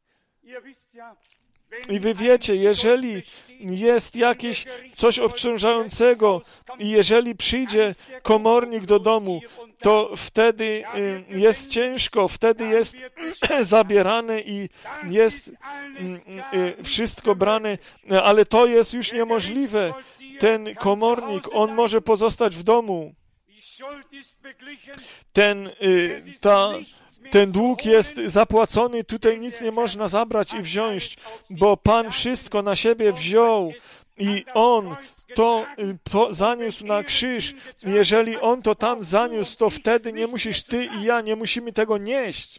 I wy wiecie, jeżeli jest jakieś coś obciążającego i jeżeli przyjdzie komornik do domu, to wtedy jest ciężko, wtedy jest zabierane i jest wszystko brane, ale to jest już niemożliwe. Ten komornik, on może pozostać w domu. Ten, ta, ten dług jest zapłacony, tutaj nic nie można zabrać i wziąć, bo Pan wszystko na siebie wziął i On to po, zaniósł na krzyż. Jeżeli On to tam zaniósł, to wtedy nie musisz ty i ja, nie musimy tego nieść.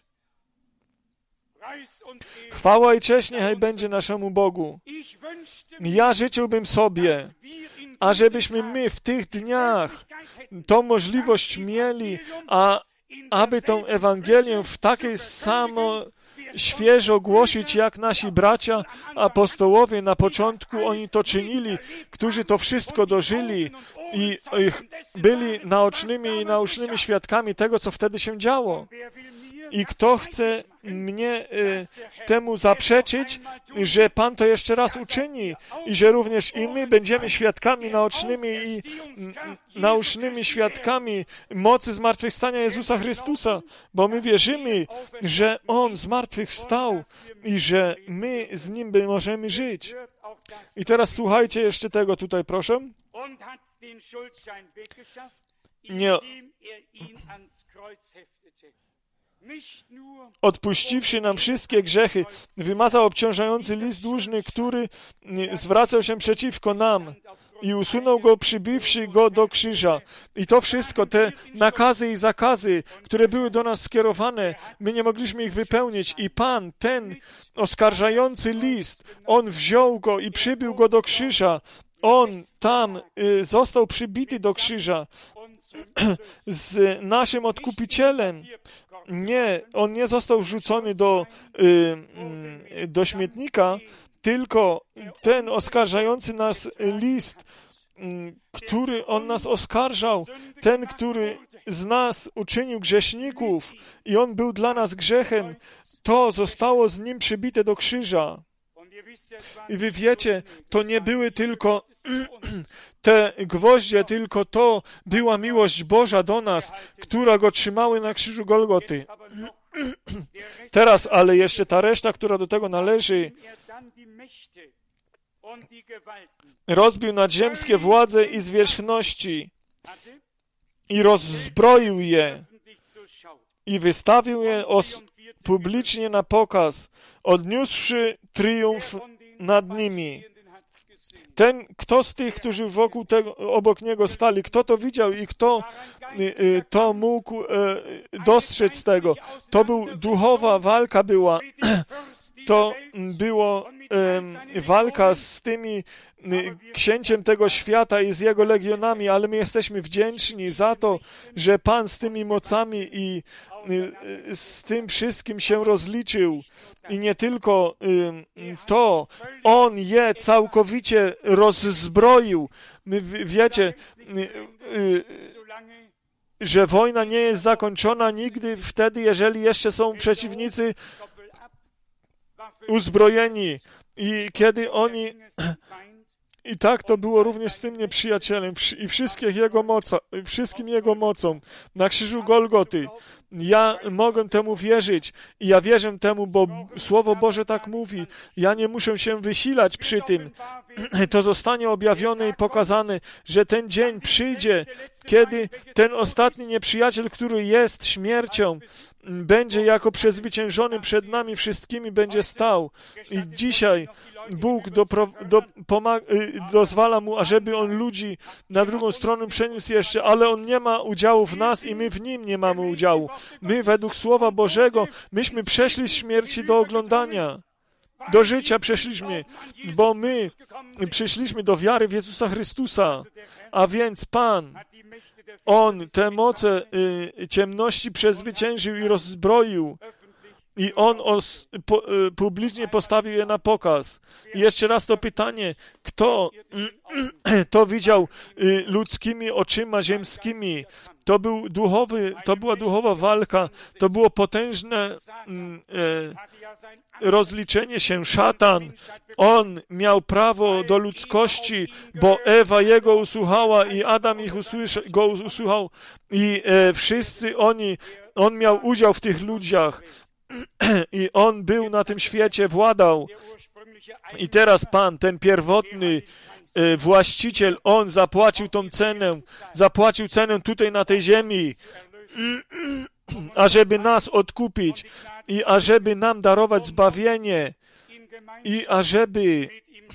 Chwała i cześć niechaj będzie naszemu Bogu. Ja życzyłbym sobie, ażebyśmy my w tych dniach tą możliwość mieli, a aby tą Ewangelię w takiej samo świeżo głosić, jak nasi bracia apostołowie na początku oni to czynili, którzy to wszystko dożyli i byli naocznymi i naucznymi świadkami tego, co wtedy się działo. I kto chce mnie y, temu zaprzeczyć, że Pan to jeszcze raz uczyni i że również i my będziemy świadkami naocznymi i m, naucznymi świadkami mocy zmartwychwstania Jezusa Chrystusa, bo my wierzymy, że On zmartwychwstał i że my z Nim możemy żyć. I teraz słuchajcie jeszcze tego tutaj, proszę. Nie... Odpuściwszy nam wszystkie grzechy, wymazał obciążający list dłużny, który zwracał się przeciwko nam i usunął go, przybiwszy go do krzyża. I to wszystko, te nakazy i zakazy, które były do nas skierowane, my nie mogliśmy ich wypełnić. I Pan, ten oskarżający list, On wziął go i przybił go do krzyża. On tam y, został przybity do krzyża z naszym Odkupicielem. Nie, on nie został wrzucony do, y, do śmietnika, tylko ten oskarżający nas list, y, który on nas oskarżał, ten, który z nas uczynił grzeszników i on był dla nas grzechem, to zostało z nim przybite do krzyża. I wy wiecie, to nie były tylko te gwoździe, tylko to była miłość Boża do nas, która go trzymały na krzyżu Golgoty. Teraz, ale jeszcze ta reszta, która do tego należy, rozbił nadziemskie władze i zwierzchności i rozzbroił je i wystawił je os- publicznie na pokaz, odniósłszy triumf nad nimi. ten, kto z tych, którzy wokół tego, obok niego stali, kto to widział i kto to mógł dostrzec tego. To był duchowa walka była. To było walka z tymi księciem tego świata i z jego legionami, ale my jesteśmy wdzięczni za to, że Pan z tymi mocami i z tym wszystkim się rozliczył. I nie tylko to, On je całkowicie rozzbroił. My wiecie, że wojna nie jest zakończona nigdy wtedy, jeżeli jeszcze są przeciwnicy uzbrojeni. I kiedy oni... I tak to było również z tym nieprzyjacielem i wszystkich jego moca, wszystkim jego mocą na krzyżu Golgoty. Ja mogę temu wierzyć i ja wierzę temu, bo Słowo Boże tak mówi. Ja nie muszę się wysilać przy tym. To zostanie objawione i pokazane, że ten dzień przyjdzie, kiedy ten ostatni nieprzyjaciel, który jest śmiercią, będzie jako przezwyciężony przed nami wszystkimi, będzie stał. I dzisiaj Bóg dopro, do, pomaga, dozwala mu, ażeby on ludzi na drugą stronę przeniósł jeszcze, ale on nie ma udziału w nas i my w nim nie mamy udziału. My według Słowa Bożego, myśmy przeszli z śmierci do oglądania. Do życia przeszliśmy, bo my przyszliśmy do wiary w Jezusa Chrystusa, a więc Pan, On te moce y, ciemności przezwyciężył i rozzbroił i On os, po, y, publicznie postawił je na pokaz. I jeszcze raz to pytanie, kto y, to widział y, ludzkimi oczyma ziemskimi? To był duchowy, to była duchowa walka, to było potężne y, rozliczenie się. Szatan, on miał prawo do ludzkości, bo Ewa jego usłuchała i Adam ich usłysza, go usłuchał i e, wszyscy oni, on miał udział w tych ludziach i on był na tym świecie, władał. I teraz Pan, ten pierwotny e, właściciel, on zapłacił tą cenę, zapłacił cenę tutaj na tej ziemi, ażeby nas odkupić i ażeby nam darować zbawienie i ażeby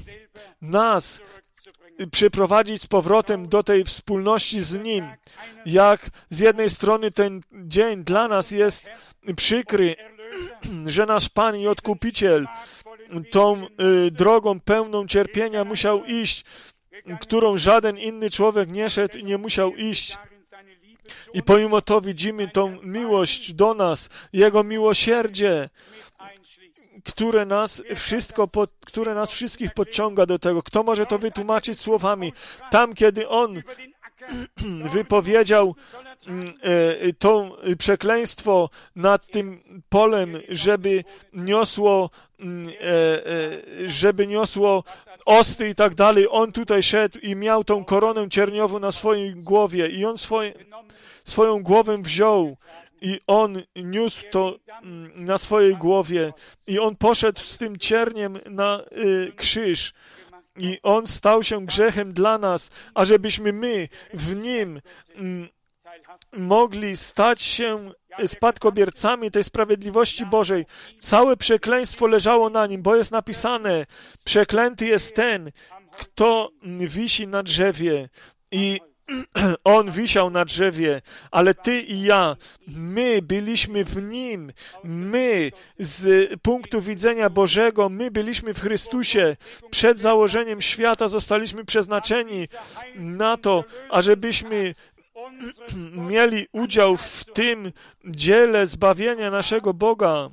nas przyprowadzić z powrotem do tej wspólności z Nim. Jak z jednej strony ten dzień dla nas jest przykry, że nasz Pan i Odkupiciel tą y, drogą pełną cierpienia musiał iść, którą żaden inny człowiek nie szedł i nie musiał iść. I pomimo to widzimy tą miłość do nas, Jego miłosierdzie, które nas wszystko, pod, które nas wszystkich podciąga do tego. Kto może to wytłumaczyć słowami? Tam, kiedy On wypowiedział e, to przekleństwo nad tym polem, żeby niosło, e, e, żeby niosło osty i tak dalej, On tutaj szedł i miał tą koronę cierniową na swojej głowie i On swoje, swoją głowę wziął i On niósł to na swojej głowie i On poszedł z tym cierniem na y, krzyż i On stał się grzechem dla nas, ażebyśmy my w Nim mm, mogli stać się spadkobiercami tej sprawiedliwości Bożej. Całe przekleństwo leżało na Nim, bo jest napisane, przeklęty jest ten, kto wisi na drzewie i On wisiał na drzewie, ale ty i ja, my byliśmy w Nim, my z punktu widzenia Bożego, my byliśmy w Chrystusie. Przed założeniem świata zostaliśmy przeznaczeni na to, ażebyśmy mieli udział w tym dziele zbawienia naszego Boga.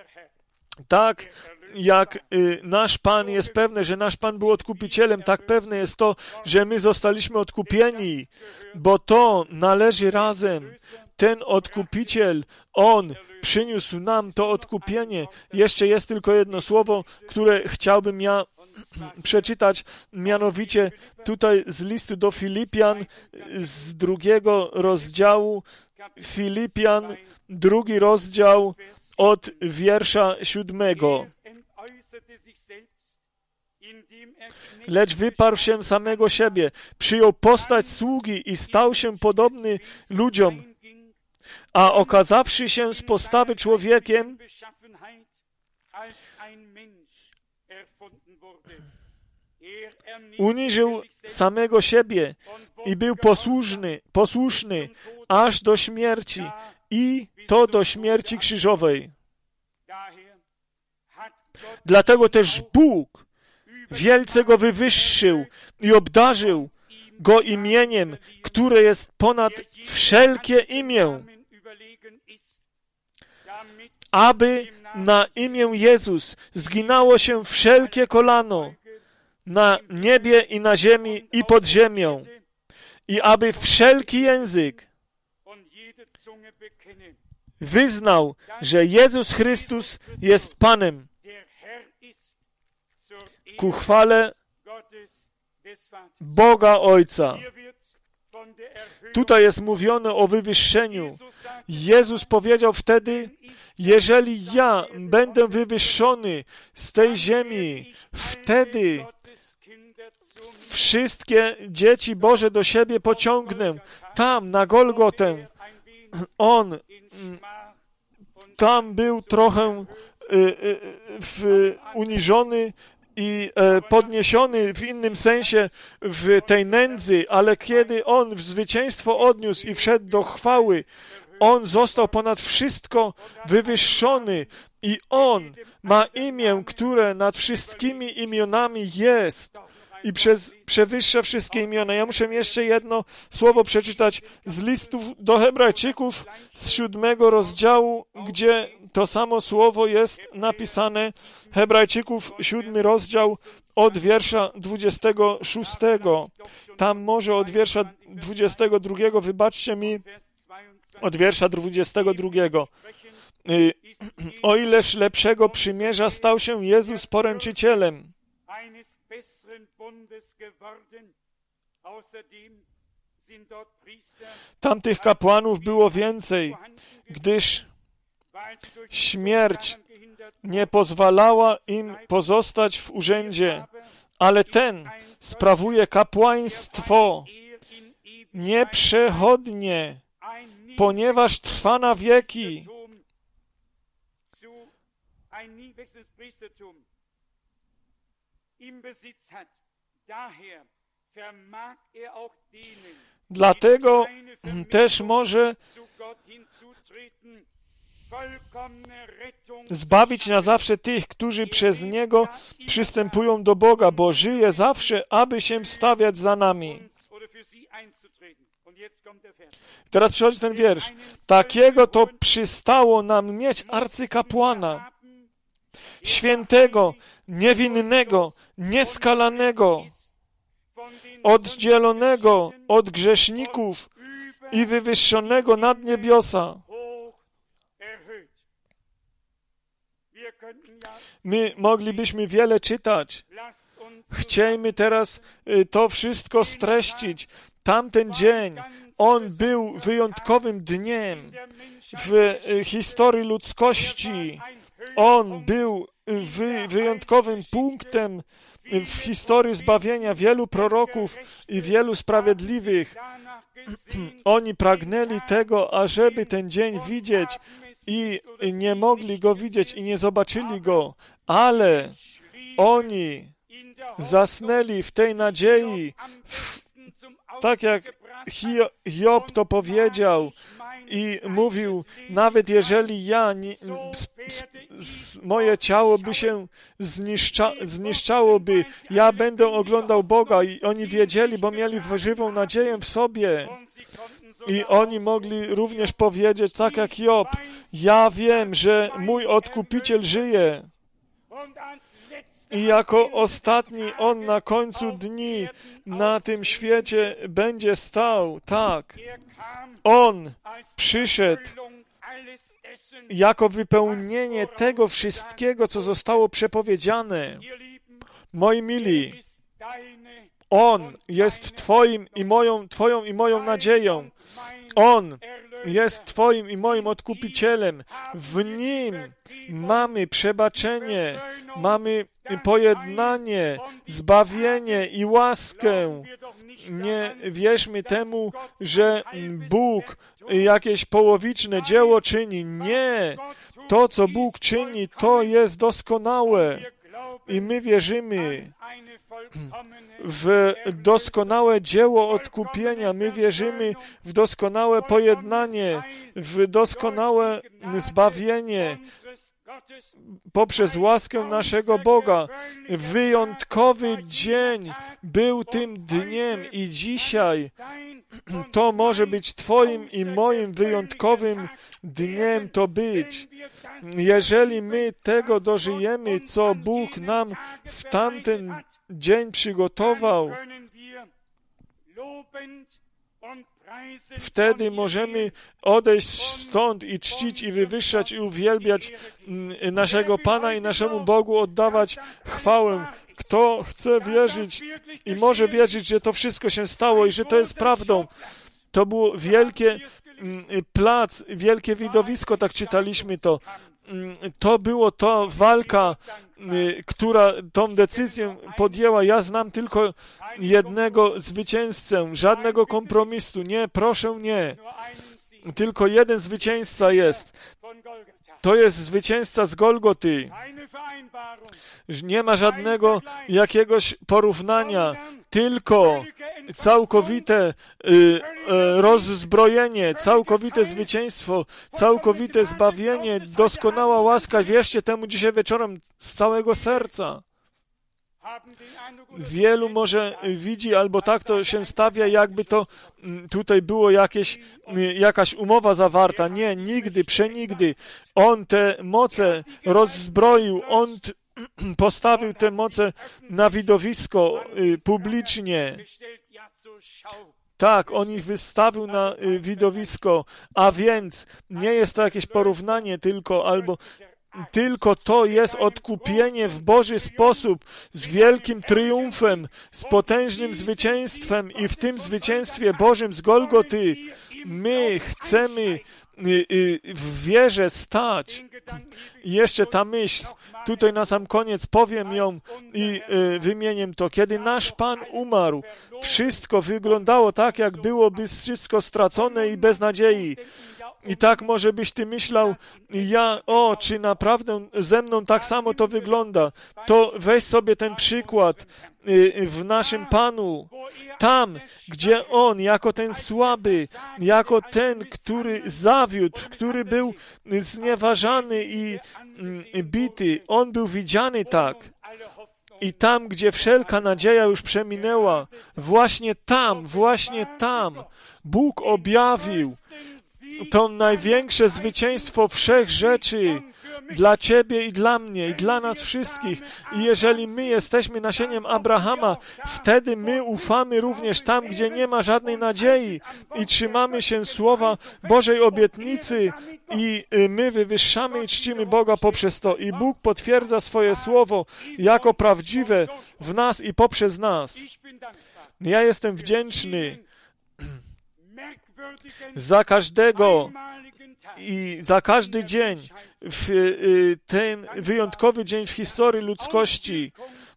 Tak, jak y, nasz Pan jest pewny, że nasz Pan był odkupicielem, tak pewne jest to, że my zostaliśmy odkupieni, bo to należy razem. Ten odkupiciel, On przyniósł nam to odkupienie. Jeszcze jest tylko jedno słowo, które chciałbym ja przeczytać, mianowicie tutaj z listu do Filipian, z drugiego rozdziału, Filipian, drugi rozdział, od wiersza siódmego. Lecz wyparł się samego siebie, przyjął postać sługi i stał się podobny ludziom, a okazawszy się z postawy człowiekiem, uniżył samego siebie i był posłuszny, posłuszny aż do śmierci i to do śmierci krzyżowej. Dlatego też Bóg wielce go wywyższył i obdarzył go imieniem, które jest ponad wszelkie imię, aby na imię Jezus zginało się wszelkie kolano na niebie i na ziemi i pod ziemią i aby wszelki język wyznał, że Jezus Chrystus jest Panem ku chwale Boga Ojca. Tutaj jest mówione o wywyższeniu. Jezus powiedział wtedy, jeżeli ja będę wywyższony z tej ziemi, wtedy wszystkie dzieci Boże do siebie pociągnę. Tam, na Golgotę. On tam był trochę y, y, w, uniżony i e, podniesiony w innym sensie w tej nędzy, ale kiedy On w zwycięstwo odniósł i wszedł do chwały, On został ponad wszystko wywyższony i On ma imię, które nad wszystkimi imionami jest i przez, przewyższa wszystkie imiona. Ja muszę jeszcze jedno słowo przeczytać z listów do Hebrajczyków z siódmego rozdziału, gdzie to samo słowo jest napisane. Hebrajczyków, siódmy rozdział, od wiersza dwudziestego szóstego. Tam może od wiersza dwudziestego drugiego, wybaczcie mi, od wiersza dwudziestego drugiego. O ileż lepszego przymierza stał się Jezus poręczycielem. Tamtych kapłanów było więcej, gdyż śmierć nie pozwalała im pozostać w urzędzie, ale ten sprawuje kapłaństwo nieprzechodnie, ponieważ trwa na wieki. Dlatego też może zbawić na zawsze tych, którzy przez Niego przystępują do Boga, bo żyje zawsze, aby się wstawiać za nami. Teraz przychodzi ten wiersz. Takiego to przystało nam mieć arcykapłana, świętego, niewinnego, nieskalanego, oddzielonego od grzeszników i wywyższonego nad niebiosa. My moglibyśmy wiele czytać. Chciejmy teraz to wszystko streścić. Tamten dzień, on był wyjątkowym dniem w historii ludzkości. On był wy, wyjątkowym punktem w historii zbawienia wielu proroków i wielu sprawiedliwych. Oni pragnęli tego, ażeby ten dzień widzieć i nie mogli go widzieć i nie zobaczyli go, ale oni zasnęli w tej nadziei, w, tak jak Hiob to powiedział i mówił, nawet jeżeli ja, nie, s, s, moje ciało by się zniszcza, zniszczałoby, ja będę oglądał Boga i oni wiedzieli, bo mieli żywą nadzieję w sobie. I oni mogli również powiedzieć, tak jak Job, ja wiem, że mój Odkupiciel żyje. I jako ostatni On na końcu dni na tym świecie będzie stał. Tak, On przyszedł jako wypełnienie tego wszystkiego, co zostało przepowiedziane. Moi mili, On jest Twoim i moją, Twoją i moją nadzieją. On jest Twoim i moim Odkupicielem. W Nim mamy przebaczenie, mamy pojednanie, zbawienie i łaskę. Nie wierzmy temu, że Bóg jakieś połowiczne dzieło czyni. Nie. To, co Bóg czyni, to jest doskonałe. I my wierzymy w doskonałe dzieło odkupienia. My wierzymy w doskonałe pojednanie, w doskonałe zbawienie poprzez łaskę naszego Boga. Wyjątkowy dzień był tym dniem i dzisiaj to może być Twoim i moim wyjątkowym dniem to być. Jeżeli my tego dożyjemy, co Bóg nam w tamten dzień przygotował, wtedy możemy odejść stąd i czcić i wywyższać i uwielbiać naszego Pana i naszemu Bogu oddawać chwałę. Kto chce wierzyć i może wierzyć, że to wszystko się stało i że to jest prawdą. To było wielkie plac, wielkie widowisko, tak czytaliśmy to. To było to walka, która tą decyzję podjęła. Ja znam tylko jednego zwycięzcę, żadnego kompromisu. Nie, proszę nie. Tylko jeden zwycięzca jest. To jest zwycięzca z Golgoty. Nie ma żadnego jakiegoś porównania, tylko całkowite y, y, rozzbrojenie, całkowite zwycięstwo, całkowite zbawienie, doskonała łaska. Wierzcie temu dzisiaj wieczorem z całego serca. Wielu może widzi, albo tak to się stawia, jakby to tutaj było jakieś, jakaś umowa zawarta. Nie, nigdy, przenigdy. On te moce rozzbroił, On t, postawił te moce na widowisko y, publicznie. Tak, on ich wystawił na y, widowisko, a więc nie jest to jakieś porównanie tylko, albo tylko to jest odkupienie w Boży sposób, z wielkim triumfem, z potężnym zwycięstwem i w tym zwycięstwie Bożym z Golgoty my chcemy w wierze stać. I jeszcze ta myśl, tutaj na sam koniec powiem ją i wymienię to. Kiedy nasz Pan umarł, wszystko wyglądało tak, jak byłoby wszystko stracone i bez nadziei. I tak może byś ty myślał, ja, o, czy naprawdę ze mną tak samo to wygląda. To weź sobie ten przykład w naszym Panu. Tam, gdzie On, jako ten słaby, jako ten, który zawiódł, który był znieważany i bity, On był widziany tak. I tam, gdzie wszelka nadzieja już przeminęła, właśnie tam, właśnie tam Bóg objawił to największe zwycięstwo wszech rzeczy dla Ciebie i dla mnie, i dla nas wszystkich. I jeżeli my jesteśmy nasieniem Abrahama, wtedy my ufamy również tam, gdzie nie ma żadnej nadziei i trzymamy się słowa Bożej obietnicy i my wywyższamy i czcimy Boga poprzez to. I Bóg potwierdza swoje słowo jako prawdziwe w nas i poprzez nas. Ja jestem wdzięczny za każdego i za każdy dzień, w ten wyjątkowy dzień w historii ludzkości.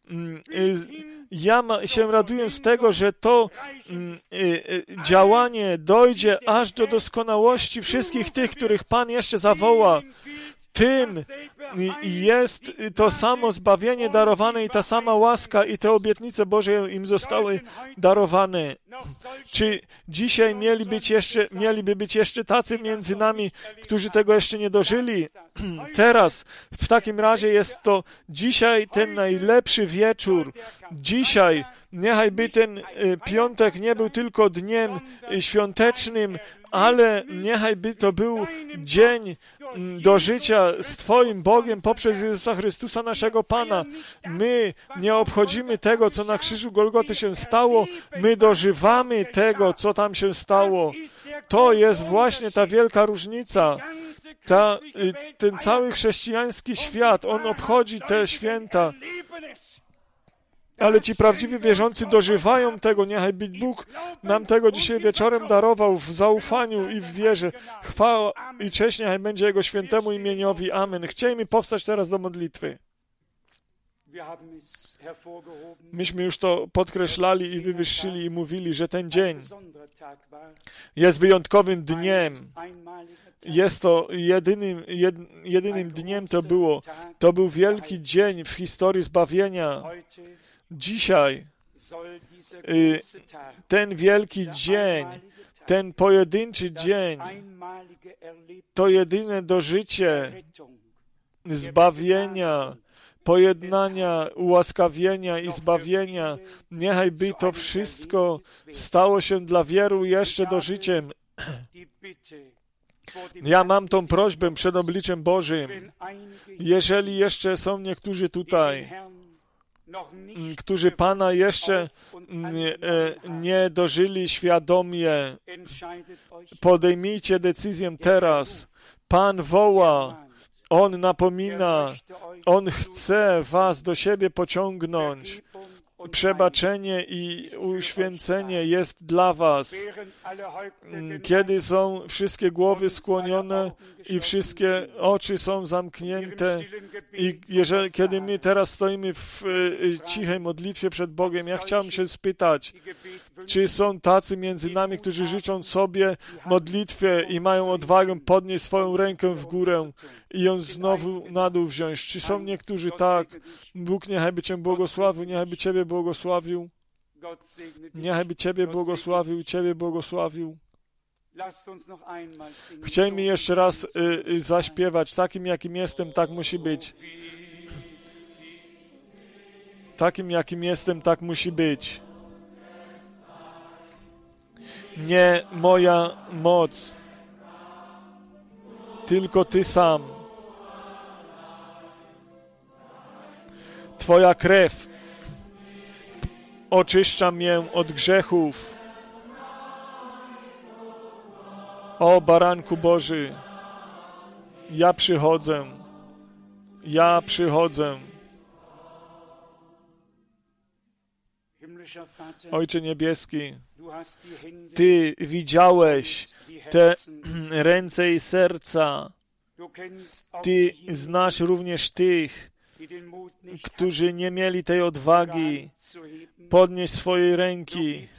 Ja się raduję z tego, że to działanie dojdzie aż do doskonałości wszystkich tych, których Pan jeszcze zawoła. Tym jest to samo zbawienie darowane i ta sama łaska i te obietnice Boże im zostały darowane. Czy dzisiaj mieli być jeszcze, mieliby być jeszcze tacy między nami, którzy tego jeszcze nie dożyli? Teraz, w takim razie jest to dzisiaj ten najlepszy wieczór. Dzisiaj, niechaj by ten piątek nie był tylko dniem świątecznym, ale niechaj by to był dzień do życia z Twoim Bogiem poprzez Jezusa Chrystusa, naszego Pana. My nie obchodzimy tego, co na krzyżu Golgoty się stało, my dożywamy tego, co tam się stało. To jest właśnie ta wielka różnica. Ta, ten cały chrześcijański świat, on obchodzi te święta. Ale ci prawdziwi wierzący dożywają tego. Niechaj Bóg nam tego dzisiaj wieczorem darował w zaufaniu i w wierze. Chwała i cześć niechaj będzie Jego świętemu imieniowi. Amen. Chciejmy powstać teraz do modlitwy. Myśmy już to podkreślali i wywyższyli i mówili, że ten dzień jest wyjątkowym dniem. Jest to jedynym, jed, jedynym dniem to było. To był wielki dzień w historii zbawienia. Dzisiaj y, ten wielki dzień, ten pojedynczy dzień, to jedyne dożycie zbawienia, pojednania, ułaskawienia i zbawienia. Niechaj by to wszystko stało się dla wielu jeszcze dożyciem. Ja mam tą prośbę przed obliczem Bożym. Jeżeli jeszcze są niektórzy tutaj, którzy Pana jeszcze nie, nie dożyli świadomie, podejmijcie decyzję teraz. Pan woła, On napomina, On chce was do siebie pociągnąć. Przebaczenie i uświęcenie jest dla was. Kiedy są wszystkie głowy skłonione i wszystkie oczy są zamknięte i jeżeli, kiedy my teraz stoimy w cichej modlitwie przed Bogiem, ja chciałem się spytać, czy są tacy między nami, którzy życzą sobie modlitwę i mają odwagę podnieść swoją rękę w górę i ją znowu na dół wziąć. Czy są niektórzy tak? Bóg niechaj by Cię błogosławił, niechaj by Ciebie błogosławił. Niechaj by Ciebie błogosławił, Ciebie błogosławił. Chciejmy jeszcze raz y, y, zaśpiewać. Takim, jakim jestem, tak musi być. Takim, jakim jestem, tak musi być. Nie moja moc, tylko Ty sam. Twoja krew oczyszcza mnie od grzechów. O Baranku Boży, ja przychodzę, ja przychodzę. Ojcze Niebieski, Ty widziałeś te ręce i serca. Ty znasz również tych, którzy nie mieli tej odwagi podnieść swojej ręki.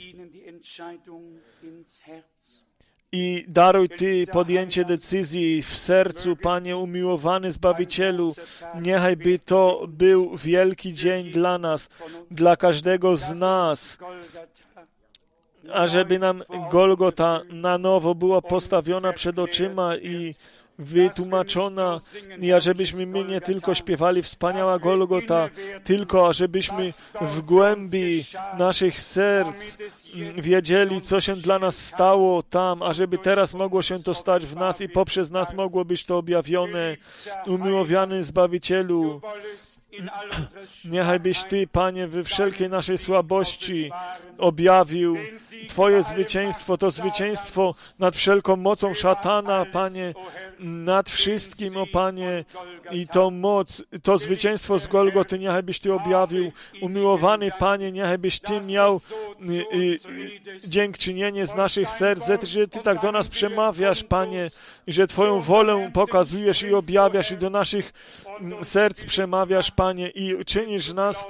I daruj Ty podjęcie decyzji w sercu, Panie umiłowany Zbawicielu. Niechaj by to był wielki dzień dla nas, dla każdego z nas, ażeby nam Golgota na nowo była postawiona przed oczyma i wytłumaczona, i ażebyśmy my nie tylko śpiewali wspaniała Golgota, tylko ażebyśmy w głębi naszych serc wiedzieli, co się dla nas stało tam, ażeby teraz mogło się to stać w nas i poprzez nas mogło być to objawione. Umiłowany Zbawicielu, niechaj byś Ty, Panie, we wszelkiej naszej słabości objawił Twoje zwycięstwo, to zwycięstwo nad wszelką mocą szatana, Panie, nad wszystkim, o Panie, i tą moc, to zwycięstwo z Golgoty, niechaj byś Ty objawił. Umiłowany Panie, niechaj byś Ty miał y, y, dziękczynienie z naszych serc, że Ty tak do nas przemawiasz, Panie, i że Twoją wolę pokazujesz i objawiasz i do naszych serc przemawiasz, Panie, i czynisz nas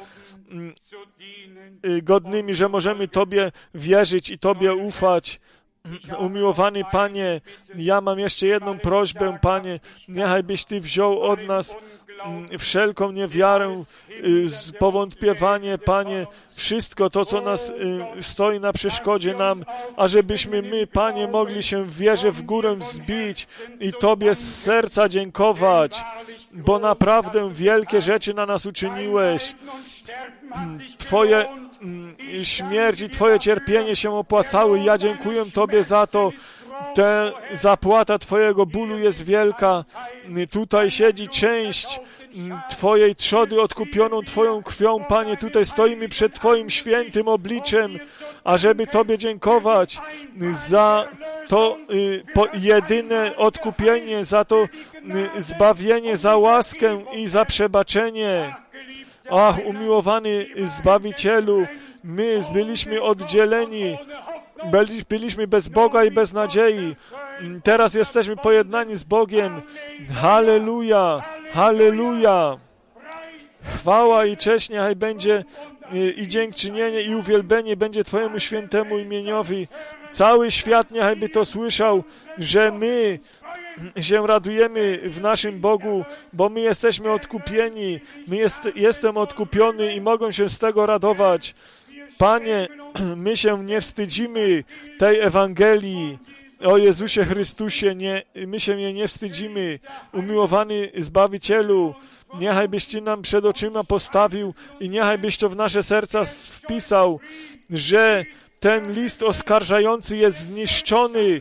godnymi, że możemy Tobie wierzyć i Tobie ufać. Umiłowany Panie, ja mam jeszcze jedną prośbę, Panie, niechaj byś Ty wziął od nas wszelką niewiarę, powątpiewanie, Panie, wszystko to, co nas stoi na przeszkodzie nam, ażebyśmy my, Panie, mogli się w wierze w górę wzbić i Tobie z serca dziękować, bo naprawdę wielkie rzeczy na nas uczyniłeś. Twoje śmierć i Twoje cierpienie się opłacały. Ja dziękuję Tobie za to. Ta zapłata Twojego bólu jest wielka. Tutaj siedzi część Twojej trzody odkupioną Twoją krwią, Panie. Tutaj stoimy przed Twoim świętym obliczem, ażeby Tobie dziękować za to jedyne odkupienie, za to zbawienie, za łaskę i za przebaczenie. Ach, umiłowany Zbawicielu, my byliśmy oddzieleni, byliśmy bez Boga i bez nadziei. Teraz jesteśmy pojednani z Bogiem. Halleluja, halleluja. Chwała i cześć niechaj będzie i dziękczynienie i uwielbienie będzie Twojemu świętemu imieniowi. Cały świat niechaj by to słyszał, że my się radujemy w naszym Bogu, bo my jesteśmy odkupieni, my jest, jestem odkupiony i mogą się z tego radować. Panie, my się nie wstydzimy tej Ewangelii o Jezusie Chrystusie, nie, my się jej nie wstydzimy. Umiłowany Zbawicielu, niechaj byś Ty nam przed oczyma postawił i niechaj byś to w nasze serca wpisał, że ten list oskarżający jest zniszczony.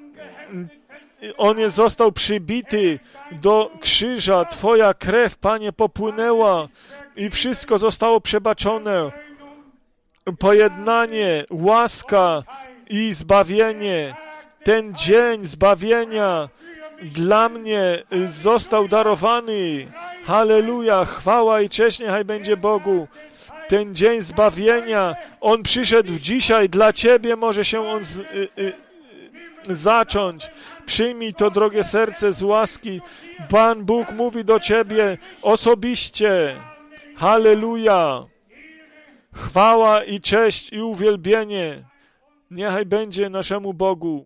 On jest, został przybity do krzyża. Twoja krew, Panie, popłynęła i wszystko zostało przebaczone. Pojednanie, łaska i zbawienie. Ten dzień zbawienia dla mnie został darowany. Halleluja, chwała i cześć niechaj będzie Bogu. Ten dzień zbawienia, on przyszedł dzisiaj, dla Ciebie może się on z, y, y, zacząć. Przyjmij to, drogie serce, z łaski. Pan Bóg mówi do Ciebie osobiście. Halleluja. Chwała i cześć i uwielbienie niechaj będzie naszemu Bogu.